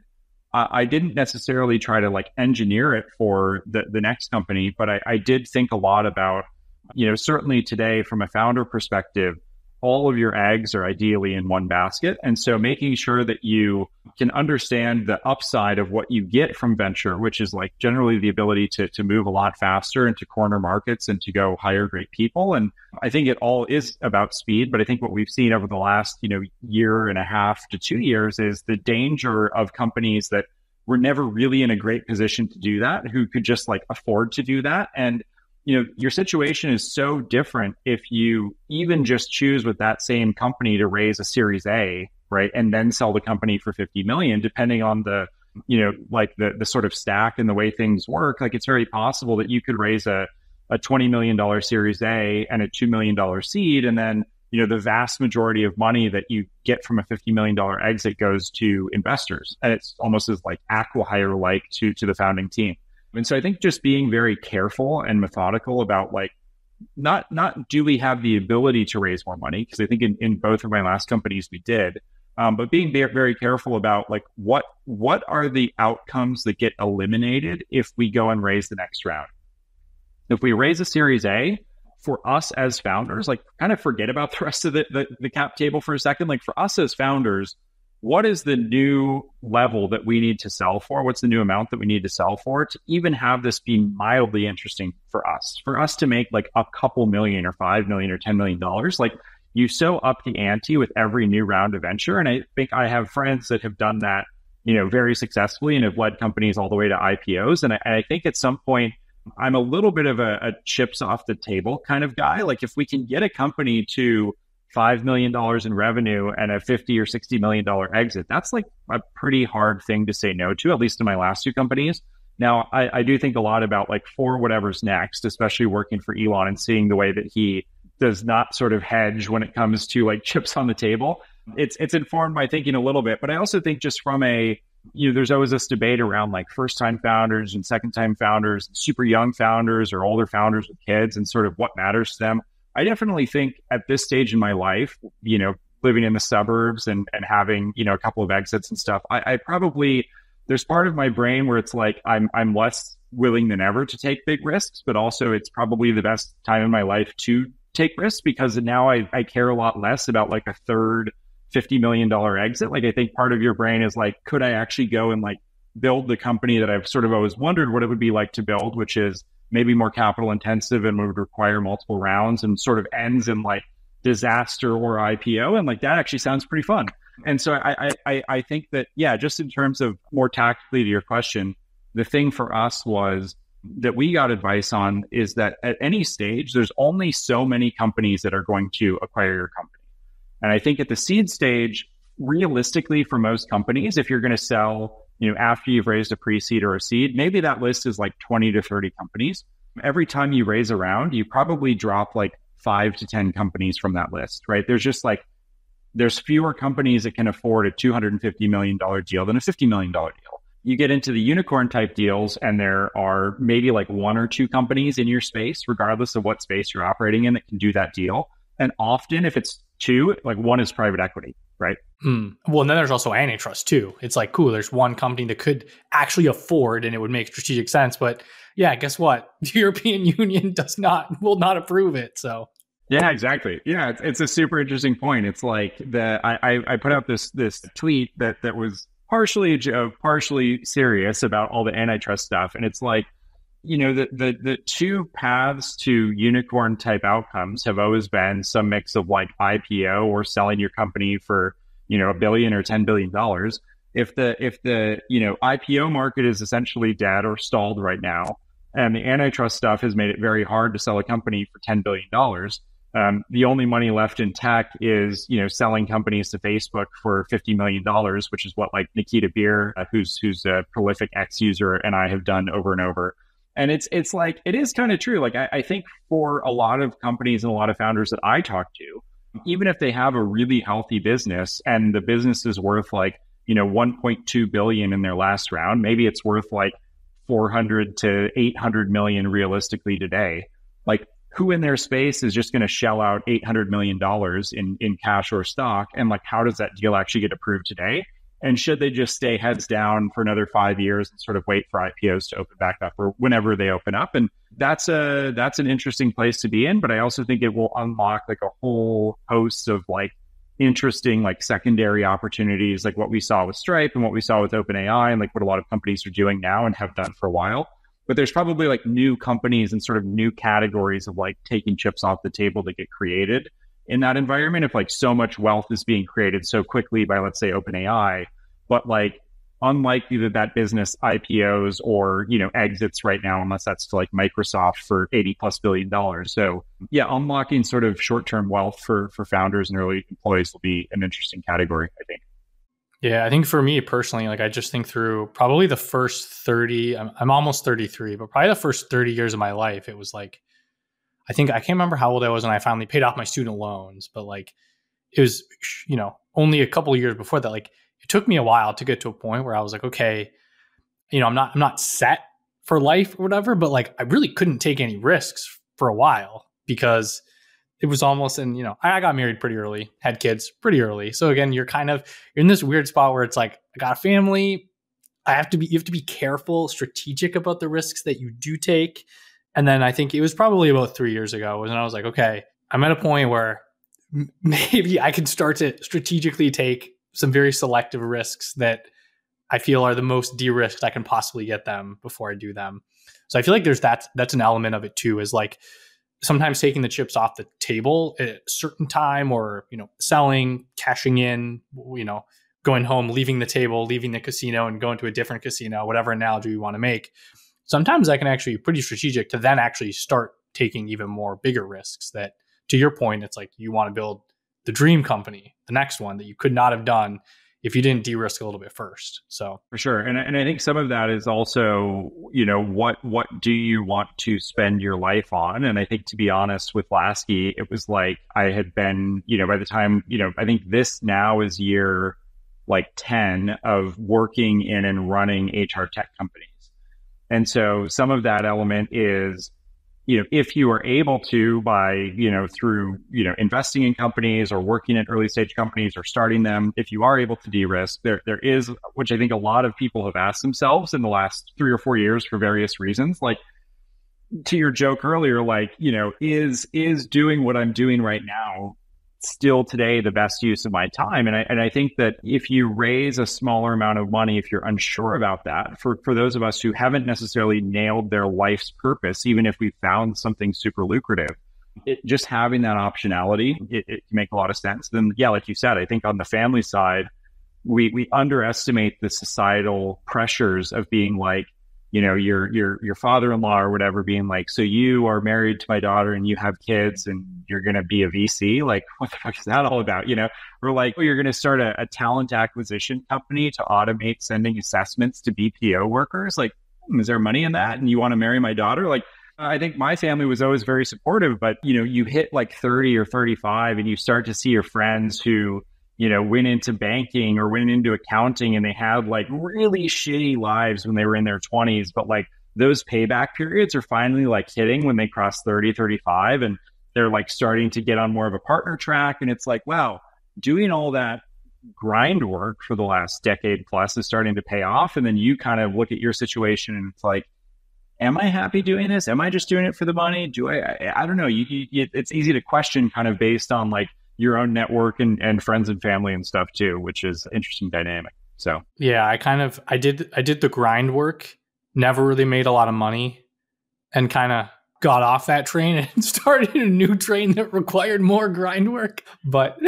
I didn't necessarily try to like engineer it for the, the next company, but I, I did think a lot about, you know, certainly today from a founder perspective, all of your eggs are ideally in one basket. And so making sure that you can understand the upside of what you get from venture, which is like generally the ability to, to move a lot faster into corner markets and to go hire great people. And I think it all is about speed. But I think what we've seen over the last, you know, year and a half to two years is the danger of companies that were never really in a great position to do that, who could just like afford to do that. And you know, your situation is so different if you even just choose with that same company to raise a Series A, right, and then sell the company for fifty million, depending on the, you know, like the the sort of stack and the way things work. Like it's very possible that you could raise a a twenty million dollars Series A and a two million dollars seed, and then, you know, the vast majority of money that you get from a fifty million dollars exit goes to investors, and it's almost as like acqui-hire like to to the founding team. And so I think just being very careful and methodical about like, not, not do we have the ability to raise more money? Because I think in, in both of my last companies we did, um, but being very, very careful about like, what, what are the outcomes that get eliminated if we go and raise the next round? If we raise a Series A, for us as founders, like kind of forget about the rest of the, the, the cap table for a second. Like for us as founders, what is the new level that we need to sell for? What's the new amount that we need to sell for to even have this be mildly interesting for us? For us to make like a couple million or five million or ten million dollars, like you so up the ante with every new round of venture. And I think I have friends that have done that, you know, very successfully and have led companies all the way to I P Os. And I, and I think at some point, I'm a little bit of a, a chips off the table kind of guy. Like if we can get a company to five million dollars in revenue and a fifty or sixty million dollars exit, that's like a pretty hard thing to say no to, at least in my last two companies. Now, I, I do think a lot about like for whatever's next, especially working for Elon and seeing the way that he does not sort of hedge when it comes to like chips on the table. It's it's informed my thinking a little bit, but I also think just from a, you know, there's always this debate around like first time founders and second time founders, super young founders or older founders with kids and sort of what matters to them. I definitely think at this stage in my life, you know, living in the suburbs and, and having, you know, a couple of exits and stuff, I, I probably, there's part of my brain where it's like, I'm, I'm less willing than ever to take big risks, but also it's probably the best time in my life to take risks because now I, I care a lot less about like a third fifty million dollars exit. Like I think part of your brain is like, could I actually go and like build the company that I've sort of always wondered what it would be like to build, which is maybe more capital intensive and would require multiple rounds and sort of ends in like disaster or I P O. And like that actually sounds pretty fun. And so I, I, I think that, yeah, just in terms of more tactically to your question, the thing for us was that we got advice on is that at any stage, there's only so many companies that are going to acquire your company. And I think at the seed stage, realistically for most companies, if you're going to sell, you know, after you've raised a pre-seed or a seed, maybe that list is like twenty to thirty companies. Every time you raise a round, you probably drop like five to ten companies from that list, right? There's just like, there's fewer companies that can afford a two hundred fifty million dollars deal than a fifty million dollars deal. You get into the unicorn type deals and there are maybe like one or two companies in your space, regardless of what space you're operating in, that can do that deal. And often if it's two, like one is private equity, right? Hmm. Well, and then there's also antitrust too. It's like, cool, there's one company that could actually afford and it would make strategic sense. But yeah, guess what? The European Union does not, will not approve it. So yeah, exactly. Yeah, it's, it's a super interesting point. It's like the I, I put out this this tweet that that was partially a joke, partially serious about all the antitrust stuff. And it's like, you know, the, the, the two paths to unicorn type outcomes have always been some mix of like I P O or selling your company for, you know, a billion or ten billion dollars. If the, if the, you know, I P O market is essentially dead or stalled right now, and the antitrust stuff has made it very hard to sell a company for ten billion dollars, um, the only money left in tech is, you know, selling companies to Facebook for fifty million dollars, which is what like Nikita Beer, uh, who's, who's a prolific X user, and I have done over and over. And it's it's like, it is kind of true. Like, I, I think for a lot of companies and a lot of founders that I talk to, even if they have a really healthy business and the business is worth like, you know, one point two billion in their last round, maybe it's worth like four hundred to eight hundred million realistically today. Like, who in their space is just going to shell out eight hundred million dollars in, in cash or stock? And like, how does that deal actually get approved today? And should they just stay heads down for another five years and sort of wait for I P Os to open back up or whenever they open up? And that's a that's an interesting place to be in. But I also think it will unlock like a whole host of like interesting like secondary opportunities, like what we saw with Stripe and what we saw with OpenAI and like what a lot of companies are doing now and have done for a while. But there's probably like new companies and sort of new categories of like taking chips off the table that get created in that environment. If like so much wealth is being created so quickly by, let's say, OpenAI, but like unlikely that that business I P Os or, you know, exits right now, unless that's to like Microsoft for eighty plus billion dollars. So yeah, unlocking sort of short-term wealth for, for founders and early employees will be an interesting category, I think. Yeah, I think for me personally, like I just think through probably the first thirty, I'm, I'm almost thirty-three, but probably the first thirty years of my life, it was like, I think I can't remember how old I was when I finally paid off my student loans, but like it was, you know, only a couple of years before that. Like it took me a while to get to a point where I was like, okay, you know, I'm not, I'm not set for life or whatever, but like I really couldn't take any risks for a while because it was almost, and you know, I got married pretty early, had kids pretty early. So again, you're kind of, you're in this weird spot where it's like, I got a family. I have to be, you have to be careful, strategic about the risks that you do take. And then I think it was probably about three years ago when I was like, okay, I'm at a point where m- maybe I can start to strategically take some very selective risks that I feel are the most de-risked I can possibly get them before I do them. So I feel like there's that, that's an element of it too, is like sometimes taking the chips off the table at a certain time or, you know, selling, cashing in, you know, going home, leaving the table, leaving the casino and going to a different casino, whatever analogy you want to make. sometimes that can actually be pretty strategic to then actually start taking even more bigger risks that, to your point, it's like you want to build the dream company, the next one that you could not have done if you didn't de-risk a little bit first. So for sure. And, and I think some of that is also, you know, what, what do you want to spend your life on? And I think, to be honest, with Lasky, it was like, I had been, you know, by the time, you know, I think this now is year like ten of working in and running H R tech companies. And so some of that element is, you know, if you are able to, by, you know, through, you know, investing in companies or working at early stage companies or starting them, if you are able to de-risk, there, there is, which I think a lot of people have asked themselves in the last three or four years for various reasons, like, to your joke earlier, like, you know, is, is doing what I'm doing right now still today the best use of my time? And I, and I think that if you raise a smaller amount of money, if you're unsure about that, for, for those of us who haven't necessarily nailed their life's purpose, even if we found something super lucrative, it, just having that optionality, it, it can make a lot of sense. Then, yeah, like you said, I think on the family side, we, we underestimate the societal pressures of being like, you know, your, your, your father-in-law or whatever being like, so you are married to my daughter and you have kids and you're going to be a V C. Like, what the fuck is that all about? You know, or like, oh, you're going to start a, a talent acquisition company to automate sending assessments to B P O workers. Like, hmm, is there money in that? And you want to marry my daughter? Like, I think my family was always very supportive, but, you know, you hit like thirty or thirty-five and you start to see your friends who, you know, went into banking or went into accounting and they had like really shitty lives when they were in their twenties. But like those payback periods are finally like hitting when they cross thirty, thirty-five, and they're like starting to get on more of a partner track. And it's like, wow, doing all that grind work for the last decade plus is starting to pay off. And then you kind of look at your situation and it's like, am I happy doing this? Am I just doing it for the money? Do I, I, I don't know. You, you, it's easy to question kind of based on like your own network and, and friends and family and stuff too, which is an interesting dynamic. So, yeah, I kind of, I did, I did the grind work, never really made a lot of money, and kind of got off that train and started a new train that required more grind work. But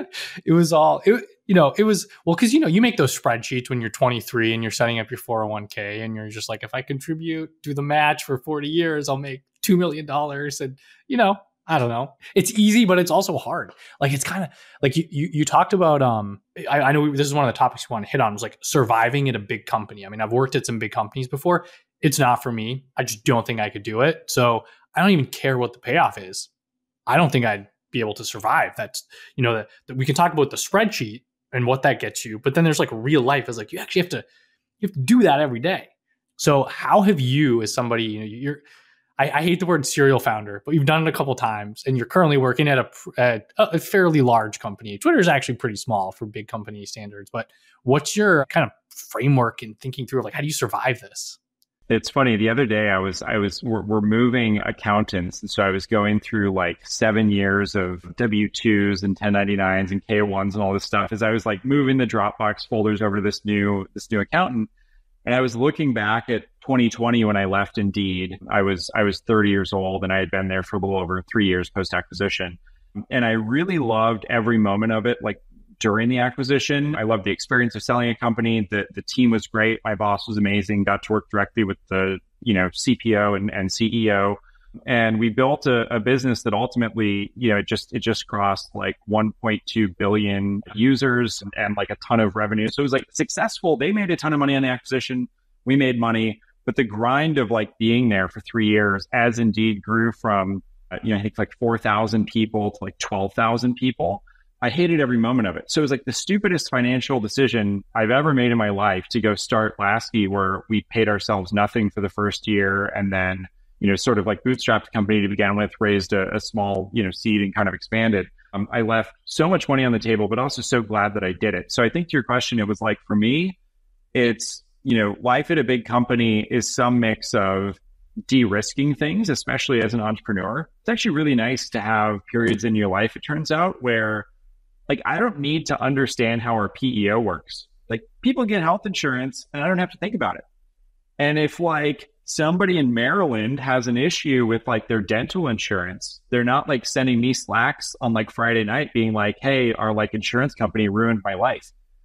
it was all, it, you know, it was, well, cause you know, you make those spreadsheets when you're twenty-three and you're setting up your four oh one k and you're just like, if I contribute, do the match for forty years, I'll make two million dollars. And, you know, I don't know. It's easy, but it's also hard. Like, it's kind of like you, you, you talked about, um, I, I know we, this is one of the topics you want to hit on, was like surviving at a big company. I mean, I've worked at some big companies before. It's not for me. I just don't think I could do it. So I don't even care what the payoff is. I don't think I'd be able to survive. That's, you know, that, that we can talk about the spreadsheet and what that gets you, but then there's like real life is like, you actually have to, you have to do that every day. So how have you, as somebody, you know, you're, I, I hate the word serial founder, but you've done it a couple times and you're currently working at a, at a fairly large company. Twitter is actually pretty small for big company standards, but what's your kind of framework in thinking through, like, how do you survive this? It's funny. The other day I was, I was, we're, we're moving accountants. And so I was going through like seven years of W two's and ten ninety-nines and K ones and all this stuff as I was like moving the Dropbox folders over to this new, this new accountant. And I was looking back at twenty twenty when I left Indeed. I was, I was thirty years old and I had been there for a little over three years post acquisition. And I really loved every moment of it. Like, during the acquisition, I loved the experience of selling a company. The the team was great. My boss was amazing. Got to work directly with the, you know, C P O and, and C E O. And we built a, a business that ultimately, you know, it just, it just crossed like one point two billion users and, and like a ton of revenue. So it was like successful. They made a ton of money on the acquisition. We made money, but the grind of like being there for three years as Indeed grew from, uh, you know, I think like four thousand people to like twelve thousand people. I hated every moment of it. So it was like the stupidest financial decision I've ever made in my life to go start Lasky, where we paid ourselves nothing for the first year. And then, you know, sort of like bootstrapped the company to begin with, raised a, a small, you know, seed and kind of expanded. Um, I left so much money on the table, but also so glad that I did it. So I think to your question, it was like, for me, it's, you know, life at a big company is some mix of de-risking things, especially as an entrepreneur. It's actually really nice to have periods in your life, it turns out, where like, I don't need to understand how our P E O works. Like, people get health insurance and I don't have to think about it. And if like somebody in Maryland has an issue with like their dental insurance, they're not like sending me slacks on like Friday night being like, hey, our like insurance company ruined my life.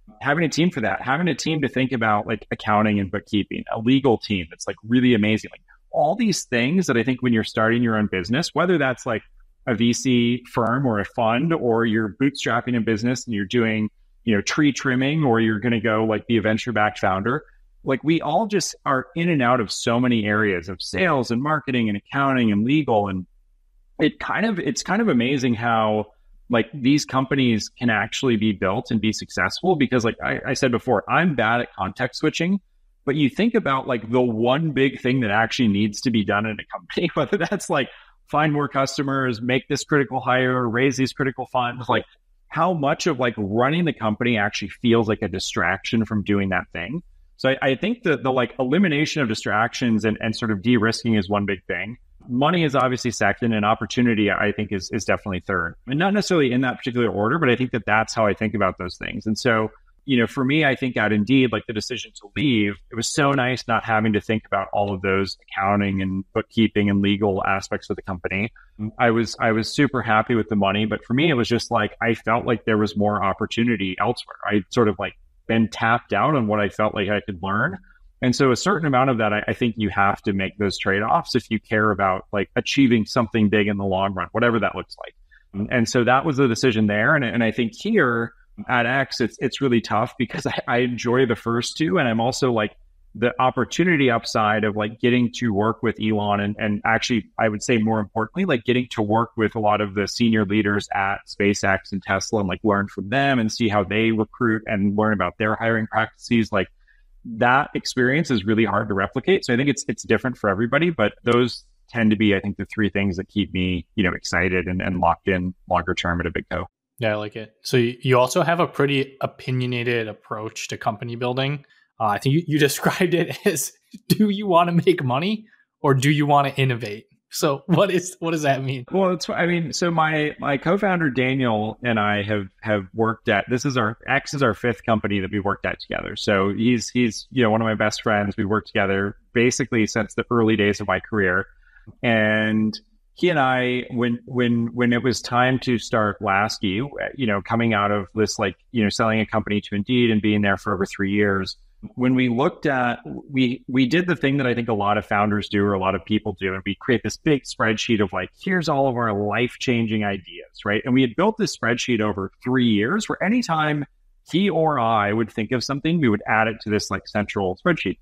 having a team for that, having a team to think about like accounting and bookkeeping, a legal team that's like really amazing. Like all these things that I think when you're starting your own business, whether that's like a V C firm or a fund, or you're bootstrapping a business and you're doing, you know, tree trimming, or you're going to go like be a venture-backed founder, like we all just are in and out of so many areas of sales and marketing and accounting and legal. And it kind of, it's kind of amazing how like these companies can actually be built and be successful, because like I, I said before, I'm bad at context switching, but you think about like the one big thing that actually needs to be done in a company, whether that's like find more customers, make this critical hire, raise these critical funds, like how much of like running the company actually feels like a distraction from doing that thing. So I, I think that the like elimination of distractions and, and sort of de-risking is one big thing. Money is obviously second, and opportunity, I think, is is definitely third. And not necessarily in that particular order, but I think that that's how I think about those things. And so, you know, for me, I think at Indeed, like the decision to leave, it was so nice not having to think about all of those accounting and bookkeeping and legal aspects of the company. I was I was super happy with the money, but for me, it was just like I felt like there was more opportunity elsewhere. I sort of like been tapped out on what I felt like I could learn. And so a certain amount of that, I, I think you have to make those trade-offs if you care about like achieving something big in the long run, whatever that looks like. And so that was the decision there. And, and I think here at X, it's it's really tough because I, I enjoy the first two. And I'm also like the opportunity upside of like getting to work with Elon and, and actually, I would say more importantly, like getting to work with a lot of the senior leaders at SpaceX and Tesla and like learn from them and see how they recruit and learn about their hiring practices. Like that experience is really hard to replicate. So I think it's it's different for everybody, but those tend to be, I think, the three things that keep me, you know, excited and, and locked in longer term at a big co. Yeah, I like it. So you also have a pretty opinionated approach to company building. Uh, I think you, you described it as, do you want to make money or do you want to innovate? So what is what does that mean? Well, it's I mean, so my my co-founder Daniel and I have have worked at this is our X is our fifth company that we worked at together. So he's he's you know one of my best friends. We worked together basically since the early days of my career, and he and I, when when when it was time to start Lasky, you know, coming out of this like you know selling a company to Indeed and being there for over three years. When we looked at, we we did the thing that I think a lot of founders do or a lot of people do, and we create this big spreadsheet of like, here's all of our life-changing ideas, right? And we had built this spreadsheet over three years where anytime he or I would think of something, we would add it to this like central spreadsheet.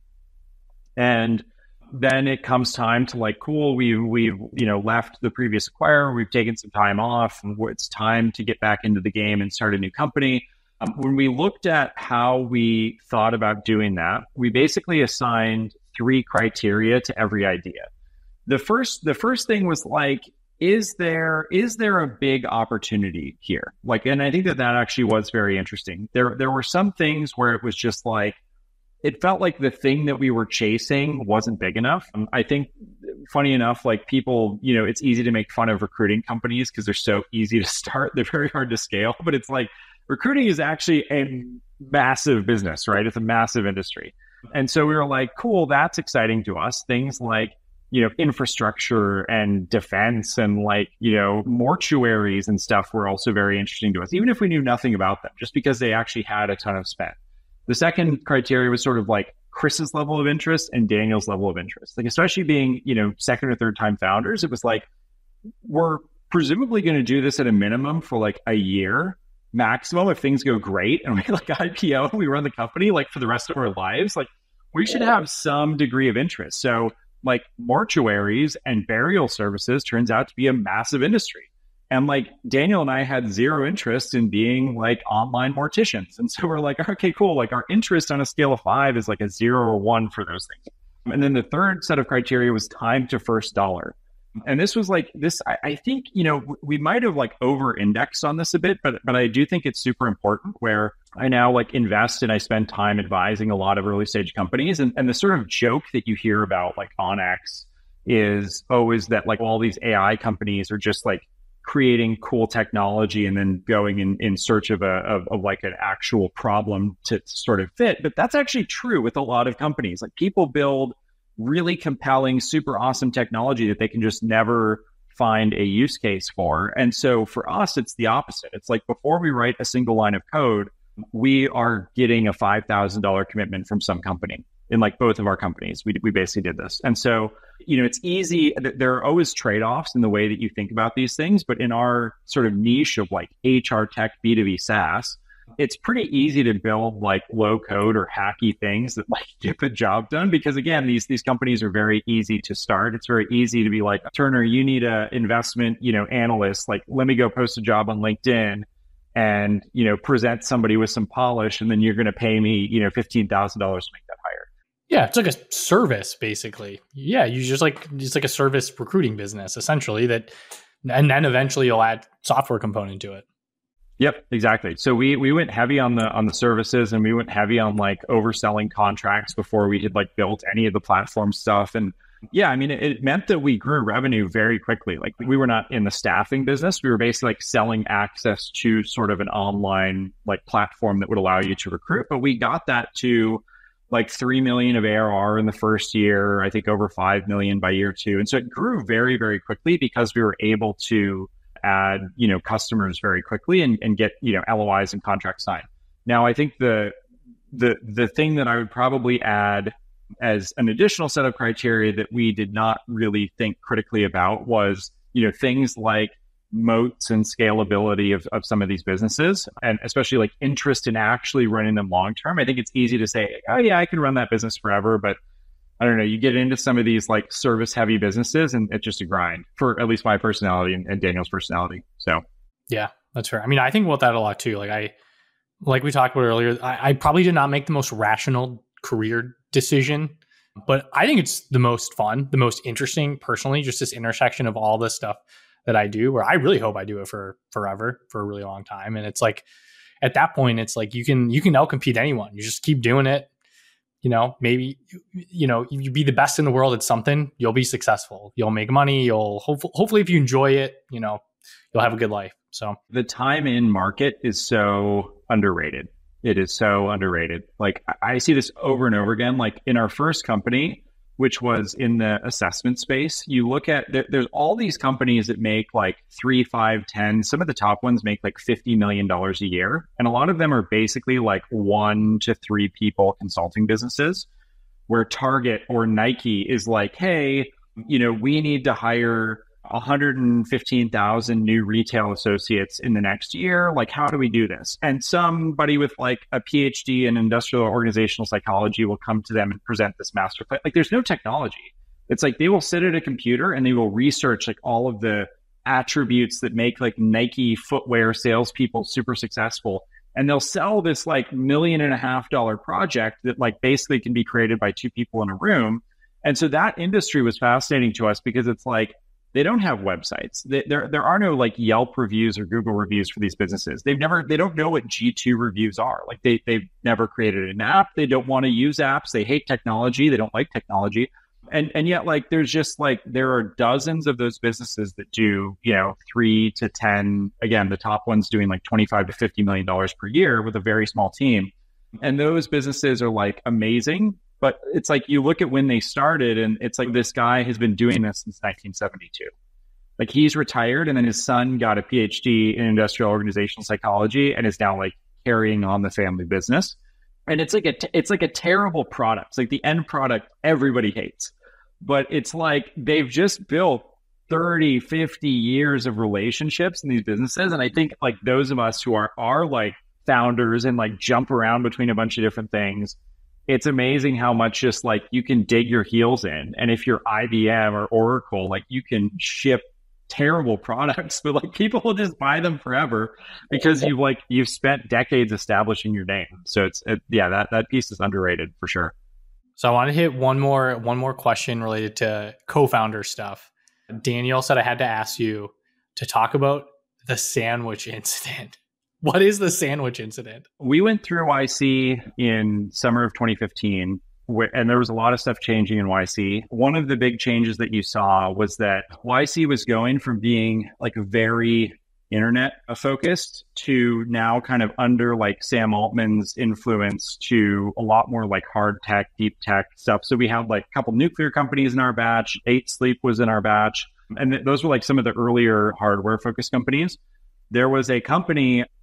And then it comes time to like, cool, we, we've, you know, left the previous acquirer, we've taken some time off, and it's time to get back into the game and start a new company. Um, when we looked at how we thought about doing that, we basically assigned three criteria to every idea. The first, the first thing was like, is there is there a big opportunity here? Like, and I think that that actually was very interesting. There there were some things where it was just like, it felt like the thing that we were chasing wasn't big enough. Um, I think, funny enough, like people, you know, it's easy to make fun of recruiting companies because they're so easy to start. They're very hard to scale, but it's like, recruiting is actually a massive business, right? It's a massive industry. And so we were like, cool, that's exciting to us. Things like, you know, infrastructure and defense and like, you know, mortuaries and stuff were also very interesting to us, even if we knew nothing about them, just because they actually had a ton of spend. The second criteria was sort of like Chris's level of interest and Daniel's level of interest. Like, especially being, you know, second or third time founders, it was like, we're presumably going to do this at a minimum for like a year maximum if things go great and we like I P O and we run the company like for the rest of our lives. Like, we should have some degree of interest. So like mortuaries and burial services turns out to be a massive industry. And like Daniel and I had zero interest in being like online morticians. And so we're like, okay, cool. Like our interest on a scale of five is like a zero or one for those things. And then the third set of criteria was time to first dollar. And this was like this, I, I think, you know, we might have like over indexed on this a bit, but, but I do think it's super important where I now like invest and I spend time advising a lot of early stage companies. And, and the sort of joke that you hear about like on X is, oh, is that like all these A I companies are just like creating cool technology and then going in, in search of a, of, of like an actual problem to sort of fit. But that's actually true with a lot of companies. Like people build really compelling, super awesome technology that they can just never find a use case for. And so for us, it's the opposite. It's like before we write a single line of code, we are getting a five thousand dollars commitment from some company. In like both of our companies, we we basically did this. And so, you know, it's easy. There are always trade-offs in the way that you think about these things. But in our sort of niche of like H R tech, B two B SaaS, it's pretty easy to build like low code or hacky things that like get the job done. Because again, these these companies are very easy to start. It's very easy to be like, Turner, you need a investment, you know, analyst. Like, let me go post a job on LinkedIn and, you know, present somebody with some polish, and then you're going to pay me, you know, fifteen thousand dollars to make that hire. Yeah, it's like a service, basically. Yeah, you just like it's like a service recruiting business, essentially. That, and then eventually you'll add software component to it. Yep, exactly. So we we went heavy on the on the services, and we went heavy on like overselling contracts before we had like built any of the platform stuff. And yeah, I mean, it, it meant that we grew revenue very quickly. Like, we were not in the staffing business. We were basically like selling access to sort of an online like platform that would allow you to recruit. But we got that to like three million of A R R in the first year, I think over five million by year two. And so it grew very, very quickly because we were able to add, you know, customers very quickly and, and get, you know, L O Is and contracts signed. Now, I think the, the, the thing that I would probably add as an additional set of criteria that we did not really think critically about was, you know, things like moats and scalability of, of some of these businesses, and especially like interest in actually running them long term. I think it's easy to say, oh yeah, I can run that business forever, but I don't know, you get into some of these like service heavy businesses and it's just a grind for at least my personality and, and Daniel's personality. So yeah, that's fair. I mean, I think about that a lot too. Like I, like we talked about earlier, I, I probably did not make the most rational career decision, but I think it's the most fun, the most interesting personally, just this intersection of all this stuff that I do, where I really hope I do it for forever, for a really long time. And it's like, at that point, it's like, you can, you can outcompete anyone. You just keep doing it. You know, maybe, you know, you be the best in the world at something, you'll be successful. You'll make money. You'll hopefully, hopefully if you enjoy it, you know, you'll have a good life. So the time in market is so underrated. It is so underrated. Like, I see this over and over again. Like, in our first company, which was in the assessment space, you look at, there, there's all these companies that make like three, five, ten, some of the top ones make like fifty million dollars a year. And a lot of them are basically like one to three people consulting businesses, where Target or Nike is like, hey, you know, we need to hire one hundred fifteen thousand new retail associates in the next year. Like, how do we do this? And somebody with like a P H D in industrial organizational psychology will come to them and present this master plan. Like, there's no technology. It's like they will sit at a computer and they will research like all of the attributes that make like Nike footwear salespeople super successful. And they'll sell this like million and a half dollar project that like basically can be created by two people in a room. And so that industry was fascinating to us because it's like, they don't have websites. They, there, there are no like Yelp reviews or Google reviews for these businesses. They've never, they don't know what G two reviews are. Like, they, they've never created an app. They don't want to use apps. They hate technology. They don't like technology. And, and yet, like, there's just like, there are dozens of those businesses that do, you know, three to ten, again, the top ones doing like twenty-five to fifty million dollars per year with a very small team. And those businesses are like amazing. But it's like, you look at when they started and it's like, this guy has been doing this since nineteen seventy-two. Like, he's retired, and then his son got a P H D in industrial organizational psychology and is now like carrying on the family business. And it's like a, t- it's like a terrible product. It's like the end product everybody hates, but it's like, they've just built thirty, fifty years of relationships in these businesses. And I think like those of us who are, are like founders and like jump around between a bunch of different things, it's amazing how much just like you can dig your heels in. And if you're I B M or Oracle, like, you can ship terrible products, but like people will just buy them forever because you've like, you've spent decades establishing your name. So it's, it, yeah, that, that piece is underrated for sure. So I want to hit one more, one more question related to co-founder stuff. Daniel said I had to ask you to talk about the sandwich incident. What is the sandwich incident? We went through Y C in summer of twenty fifteen, where, and there was a lot of stuff changing in Y C. One of the big changes that you saw was that Y C was going from being like very internet focused to now kind of under like Sam Altman's influence to a lot more like hard tech, deep tech stuff. So we had like a couple nuclear companies in our batch. Eight Sleep was in our batch. And th- those were like some of the earlier hardware focused companies. There was a company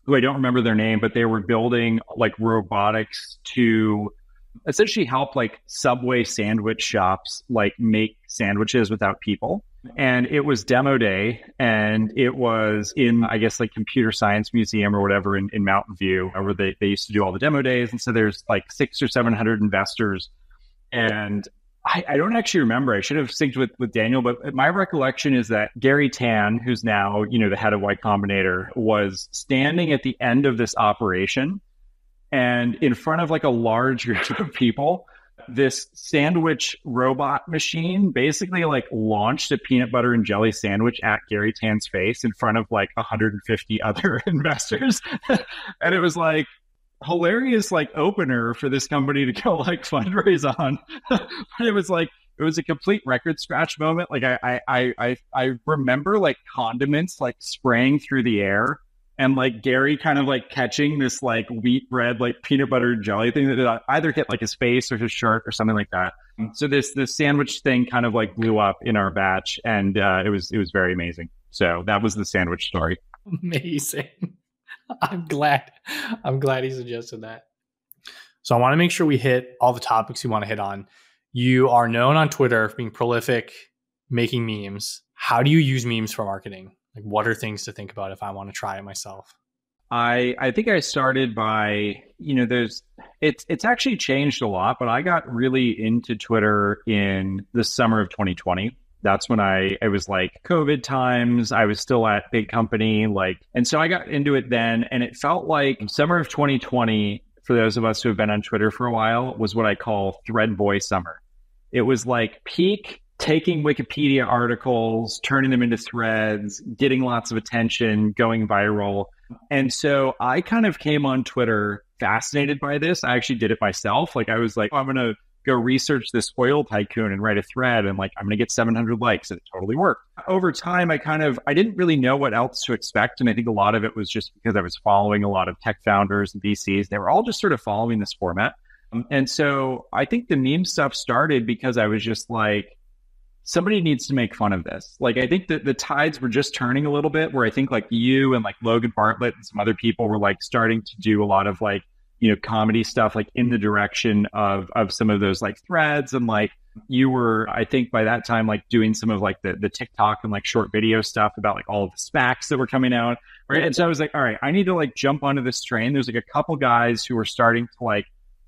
who I don't remember their name, but they were building like robotics to essentially help like Subway sandwich shops like make sandwiches without people. And it was demo day, and it was in, I guess, like Computer Science Museum or whatever in, in Mountain View, where they, they used to do all the demo days. And so there's like six or seven hundred investors. And I, I don't actually remember. I should have synced with, with Daniel, but my recollection is that Gary Tan, who's now, you know, the head of Y Combinator, was standing at the end of this operation, and in front of like a large group of people, this sandwich robot machine basically like launched a peanut butter and jelly sandwich at Gary Tan's face in front of like one hundred fifty other investors. And it was like hilarious, like opener for this company to go like fundraise on. But it was like, it was a complete record scratch moment. Like I, I, I, I remember like condiments like spraying through the air, and like Gary kind of like catching this like wheat bread, like peanut butter and jelly thing that either hit like his face or his shirt or something like that. So this, this sandwich thing kind of like blew up in our batch, and uh, it was, it was very amazing. So that was the sandwich story. Amazing. I'm glad. I'm glad he suggested that. So I want to make sure we hit all the topics you want to hit on. You are known on Twitter for being prolific, making memes. How do you use memes for marketing? Like, what are things to think about if I want to try it myself? I I think I started by, you know, there's, it's it's actually changed a lot, but I got really into Twitter in the summer of twenty twenty. That's when I, it was like COVID times. I was still at big company, like, and so I got into it then, and it felt like summer of twenty twenty, for those of us who have been on Twitter for a while, was what I call thread boy summer. It was like peak taking Wikipedia articles, turning them into threads, getting lots of attention, going viral. And so I kind of came on Twitter fascinated by this. I actually did it myself. Like I was like, oh, I'm going to go research this oil tycoon and write a thread, and like, I'm going to get seven hundred likes. And it totally worked. Over time, I kind of, I didn't really know what else to expect. And I think a lot of it was just because I was following a lot of tech founders and V Cs. They were all just sort of following this format. Um, and so I think the meme stuff started because I was just like, somebody needs to make fun of this. Like, I think that the tides were just turning a little bit, where I think like you and like Logan Bartlett and some other people were like starting to do a lot of like, you know, comedy stuff, like in the direction of, of some of those like threads. And like you were, I think by that time, like doing some of like the, the TikTok and like short video stuff about like all of the SPACs that were coming out. Right. And so I was like, all right, I need to like jump onto this train. There's like a couple guys who were starting to like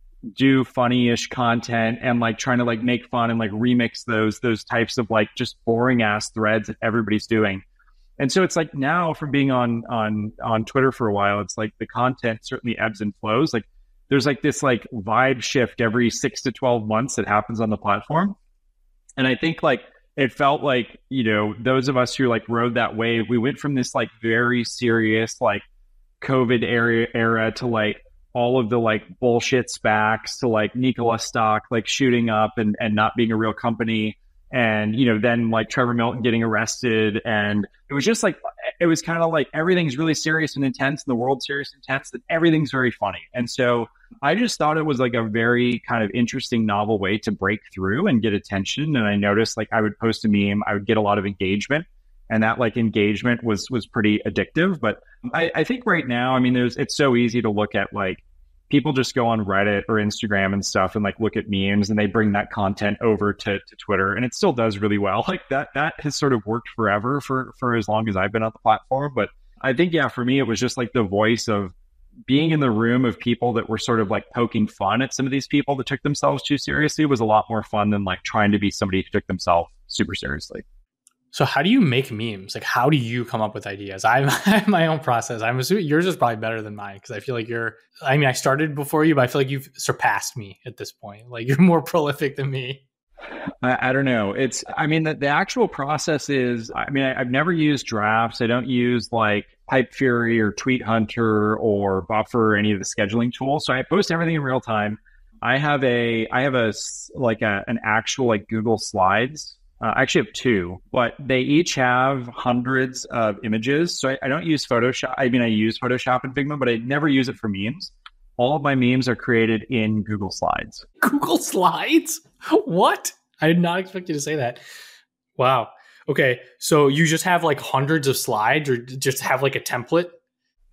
do funny-ish content and like trying to like make fun and like remix those, those types of like just boring ass threads that everybody's doing. And so it's like now, from being on on on Twitter for a while, it's like the content certainly ebbs and flows. Like there's like this like vibe shift every six to twelve months that happens on the platform. And I think like it felt like, you know, those of us who like rode that wave, we went from this like very serious like COVID era era to like all of the like bullshit SPACs to like Nikola stock like shooting up and and not being a real company. And, you know, then like Trevor Milton getting arrested. And it was just like, it was kind of like everything's really serious and intense, and the world's serious and intense, and everything's very funny. And so I just thought it was like a very kind of interesting, novel way to break through and get attention. And I noticed like I would post a meme, I would get a lot of engagement, and that like engagement was, was pretty addictive. But I, I think right now, I mean, there's, it's so easy to look at like, people just go on Reddit or Instagram and stuff and like look at memes, and they bring that content over to, to Twitter, and it still does really well. Like that, that has sort of worked forever for, for as long as I've been on the platform. But I think, yeah, for me, it was just like the voice of being in the room of people that were sort of like poking fun at some of these people that took themselves too seriously was a lot more fun than like trying to be somebody who took themselves super seriously. So how do you make memes? Like, how do you come up with ideas? I have my own process. I'm assuming yours is probably better than mine, because I feel like you're, I mean, I started before you, but I feel like you've surpassed me at this point. Like, you're more prolific than me. I, I don't know. It's, I mean, the, the actual process is, I mean, I, I've never used drafts. I don't use like Hype Fury or Tweet Hunter or Buffer or any of the scheduling tools. So I post everything in real time. I have a, I have a, like a, an actual like Google Slides. Uh, I actually have two, but they each have hundreds of images. So I, I don't use Photoshop. I mean, I use Photoshop and Figma, but I never use it for memes. All of my memes are created in Google Slides. Google Slides? What? I did not expect you to say that. Wow. Okay. So you just have like hundreds of slides, or just have like a template?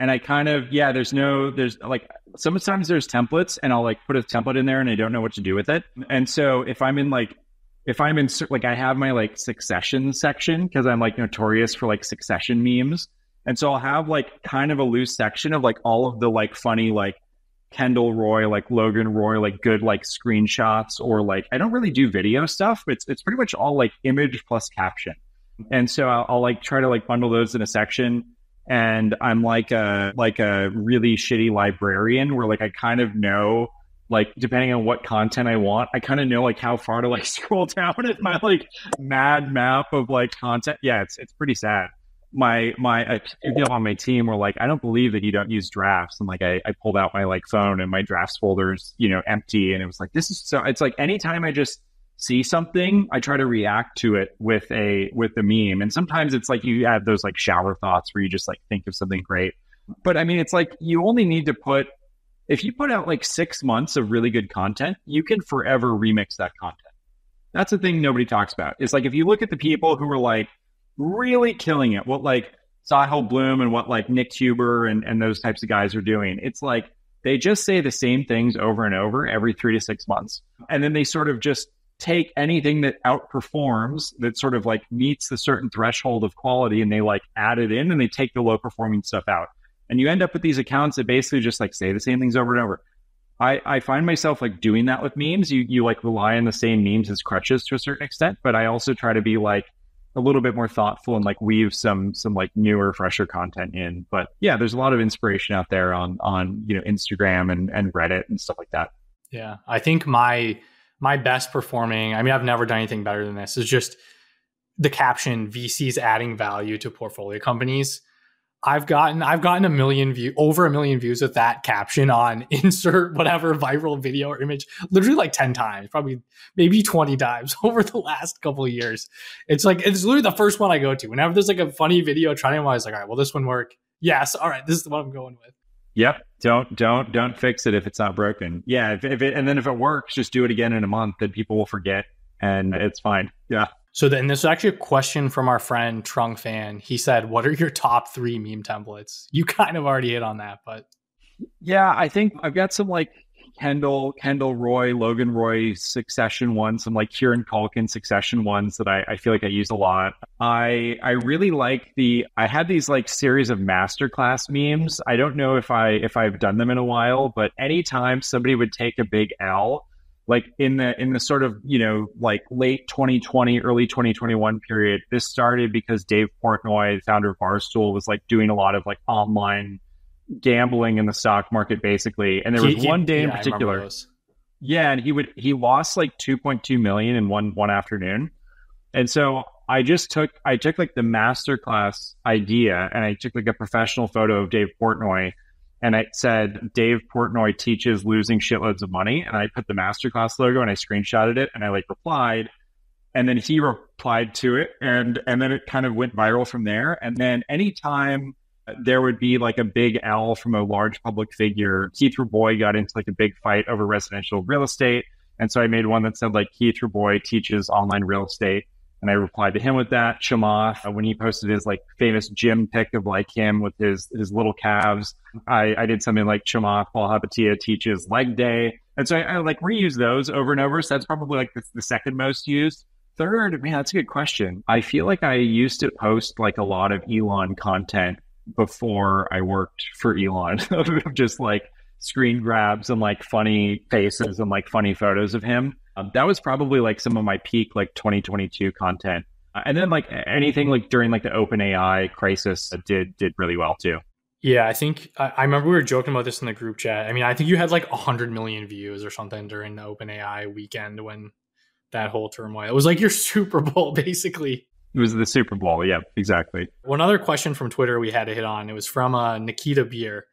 And I kind of, yeah, there's no, there's like, sometimes there's templates and I'll like put a template in there and I don't know what to do with it. And so if I'm in like, if I'm in, like, I have my like succession section because I'm like notorious for like succession memes. And so I'll have like kind of a loose section of like all of the like funny, like Kendall Roy, like Logan Roy, like good like screenshots, or like, I don't really do video stuff, but it's, it's pretty much all like image plus caption. And so I'll, I'll like try to like bundle those in a section. And I'm like a like a really shitty librarian where like I kind of know, like, depending on what content I want, I kind of know like how far to like scroll down at my like mad map of like content. Yeah, it's it's pretty sad. My my uh, people on my team were like, I don't believe that you don't use drafts. And like I, I pulled out my like phone and my drafts folder's, you know, empty. And it was like, this is so, it's like anytime I just see something, I try to react to it with a with a meme. And sometimes it's like you have those like shower thoughts where you just like think of something great. But I mean, it's like you only need to put, if you put out like six months of really good content, you can forever remix that content. That's the thing nobody talks about. It's like if you look at the people who are like really killing it, what like Sahil Bloom and what like Nick Huber and, and those types of guys are doing, it's like they just say the same things over and over every three to six months. And then they sort of just take anything that outperforms, that sort of like meets the certain threshold of quality, and they like add it in and they take the low performing stuff out. And you end up with these accounts that basically just like say the same things over and over. I, I find myself like doing that with memes. You you like rely on the same memes as crutches to a certain extent, but I also try to be like a little bit more thoughtful and like weave some some like newer, fresher content in. But yeah, there's a lot of inspiration out there on on you know Instagram and, and Reddit and stuff like that. Yeah. I think my My best performing, I mean, I've never done anything better than this, is just the caption V Cs adding value to portfolio companies. I've gotten I've gotten a million view over a million views with that caption on insert whatever viral video or image, literally like ten times, probably maybe twenty times over the last couple of years. It's like, it's literally the first one I go to. Whenever there's like a funny video trying, I was like, all right, will this one work? Yes. All right, this is the one I'm going with. Yep. Don't don't don't fix it if it's not broken. Yeah. If, if it, and then if it works, just do it again in a month. Then people will forget, and it's fine. Yeah. So then this is actually a question from our friend Trung Fan. He said, "What are your top three meme templates?" You kind of already hit on that, but yeah, I think I've got some like Kendall, Kendall Roy, Logan Roy Succession ones, some like Kieran Culkin Succession ones that I, I feel like I use a lot. I I really like the I had these like series of masterclass memes. I don't know if I if I've done them in a while, but anytime somebody would take a big L, like in the in the sort of, you know, like late twenty twenty, early twenty twenty-one period, this started because Dave Portnoy, founder of Barstool, was like doing a lot of like online gambling in the stock market basically, and there was he, one he, day yeah, in particular yeah and he would he lost like two point two million in one one afternoon. And so I just took I took like the masterclass idea, and I took like a professional photo of Dave Portnoy, and I said Dave Portnoy teaches losing shitloads of money, and I put the masterclass logo and I screenshotted it and I like replied, and then he replied to it, and and then it kind of went viral from there. And then anytime there would be like a big L from a large public figure, Keith Rabois got into like a big fight over residential real estate. And so I made one that said like Keith Rabois teaches online real estate. And I replied to him with that. Chamath, uh, when he posted his like famous gym pic of like him with his, his little calves, I, I did something like Chamath Paul Habatia teaches leg day. And so I, I like reuse those over and over. So that's probably like the, the second most used. Third, man, that's a good question. I feel like I used to post like a lot of Elon content before I worked for Elon, just like screen grabs and like funny faces and like funny photos of him. Um, that was probably like some of my peak like twenty twenty-two content. Uh, and then like anything like during like the OpenAI crisis uh, did did really well too. Yeah, I think I, I remember we were joking about this in the group chat. I mean, I think you had like one hundred million views or something during the OpenAI weekend when that whole turmoil. It was like your Super Bowl basically. It was the Super Bowl. Yeah, exactly. One other question from Twitter we had to hit on. It was from uh, Nikita Beer.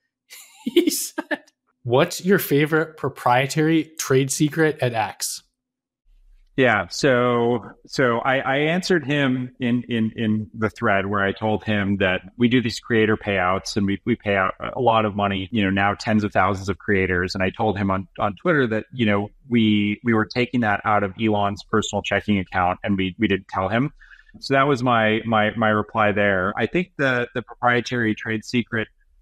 He said, "What's your favorite proprietary trade secret at X?" Yeah, so so I, I answered him in, in in the thread where I told him that we do these creator payouts, and we we pay out a lot of money, you know, now tens of thousands of creators. And I told him on, on Twitter that, you know, we we were taking that out of Elon's personal checking account, and we we didn't tell him. So that was my my my reply there. I think the the proprietary trade secret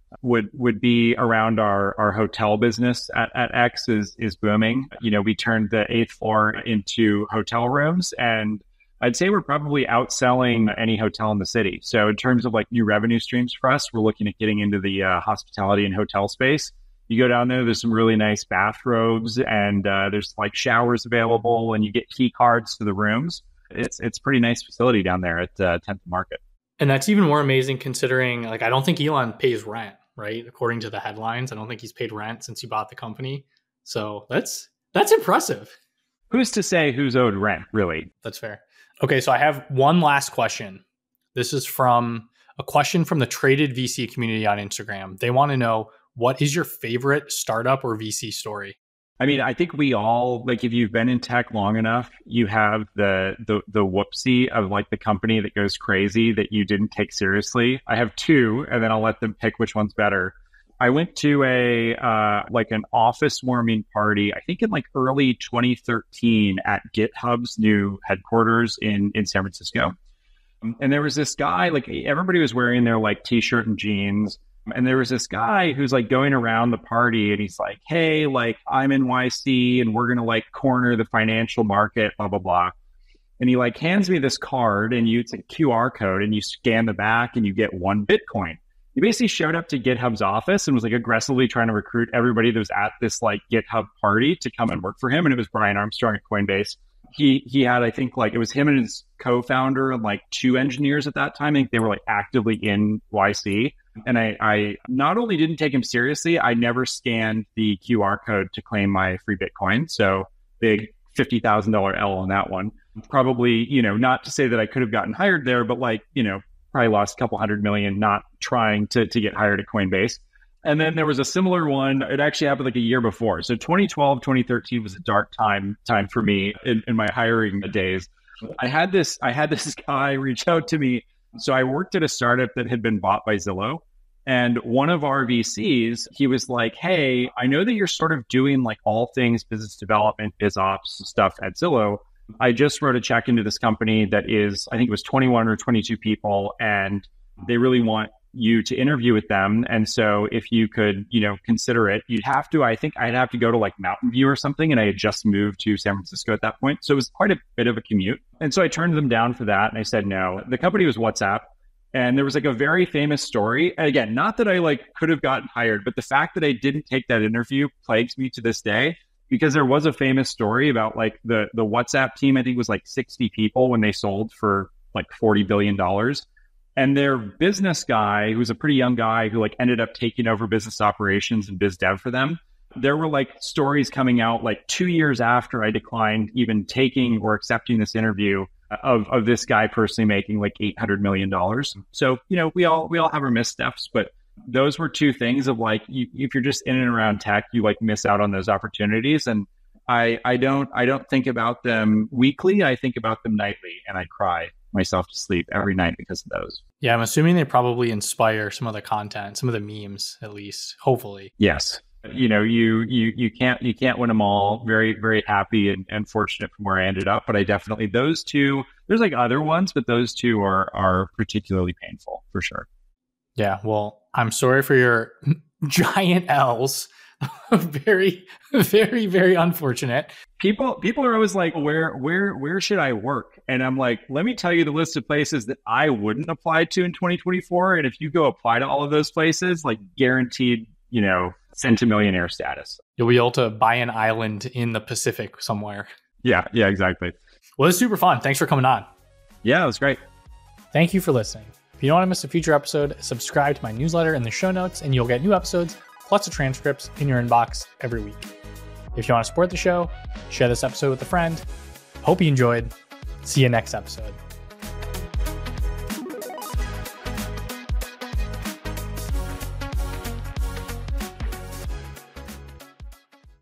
would would be around our our hotel business at, at X is is booming. You know, we turned the eighth floor into hotel rooms, and I'd say we're probably outselling any hotel in the city. So in terms of like new revenue streams for us, we're looking at getting into the uh, hospitality and hotel space. You go down there, there's some really nice bathrobes, and uh, there's like showers available, and you get key cards to the rooms. It's it's a pretty nice facility down there at uh, tenth Market. And that's even more amazing considering, like, I don't think Elon pays rent, right? According to the headlines, I don't think he's paid rent since he bought the company. So that's that's impressive. Who's to say who's owed rent, really? That's fair. Okay, so I have one last question. This is from a question from the Traded V C community on Instagram. They want to know, what is your favorite startup or V C story? I mean, I think we all, like, if you've been in tech long enough, you have the the the whoopsie of like the company that goes crazy that you didn't take seriously. I have two, and then I'll let them pick which one's better. I went to a uh, like an office warming party, I think in like early twenty thirteen at GitHub's new headquarters in, in San Francisco. And there was this guy, like everybody was wearing their like t-shirt and jeans. And there was this guy who's like going around the party and he's like, hey, like I'm N Y C and we're going to like corner the financial market, blah, blah, blah. And he like hands me this card and you, it's a Q R code and you scan the back and you get one Bitcoin. He basically showed up to GitHub's office and was like aggressively trying to recruit everybody that was at this like GitHub party to come and work for him. And it was Brian Armstrong at Coinbase. He he had, I think, like it was him and his co-founder and like two engineers at that time. I think they were like actively in Y C. And I, I not only didn't take him seriously, I never scanned the Q R code to claim my free Bitcoin. So big fifty thousand dollars L on that one. Probably, you know, not to say that I could have gotten hired there, but like, you know, probably lost a couple hundred million not trying to, to get hired at Coinbase. And then there was a similar one. It actually happened like a year before. So twenty twelve, twenty thirteen was a dark time time for me in, in my hiring days. I had this I had this guy reach out to me. So I worked at a startup that had been bought by Zillow. And one of our V Cs, he was like, hey, I know that you're sort of doing like all things business development, biz ops stuff at Zillow. I just wrote a check into this company that is, I think it was twenty-one or twenty-two people, and they really want you to interview with them. And so if you could, you know, consider it, you'd have to, I think I'd have to go to like Mountain View or something. And I had just moved to San Francisco at that point. So it was quite a bit of a commute. And so I turned them down for that. And I said, no. The company was WhatsApp. And there was like a very famous story. And again, not that I like could have gotten hired, but the fact that I didn't take that interview plagues me to this day, because there was a famous story about like the, the WhatsApp team, I think was like sixty people when they sold for like forty billion dollars. And their business guy, who was a pretty young guy who like ended up taking over business operations and biz dev for them. There were like stories coming out like two years after I declined even taking or accepting this interview of, of this guy personally making like eight hundred million dollars. So, you know, we all, we all have our missteps, but those were two things of like, you, if you're just in and around tech, you like miss out on those opportunities. And I, I don't, I don't think about them weekly. I think about them nightly, and I cry myself to sleep every night because of those. Yeah, I'm assuming they probably inspire some of the content, some of the memes, at least, hopefully. Yes. You know, you you you can't you can't win them all. Very, very happy and, and fortunate from where I ended up. But I definitely, those two, there's like other ones, but those two are are particularly painful for sure. Yeah, well, I'm sorry for your giant L's. very, very, very unfortunate. People people are always like, where where where should I work? And I'm like, let me tell you the list of places that I wouldn't apply to in twenty twenty-four. And if you go apply to all of those places, like guaranteed, you know, centimillionaire status. You'll be able to buy an island in the Pacific somewhere. Yeah, yeah, exactly. Well, it's super fun. Thanks for coming on. Yeah, it was great. Thank you for listening. If you don't want to miss a future episode, subscribe to my newsletter in the show notes, and you'll get new episodes plus the transcripts in your inbox every week. If you want to support the show, share this episode with a friend. Hope you enjoyed. See you next episode.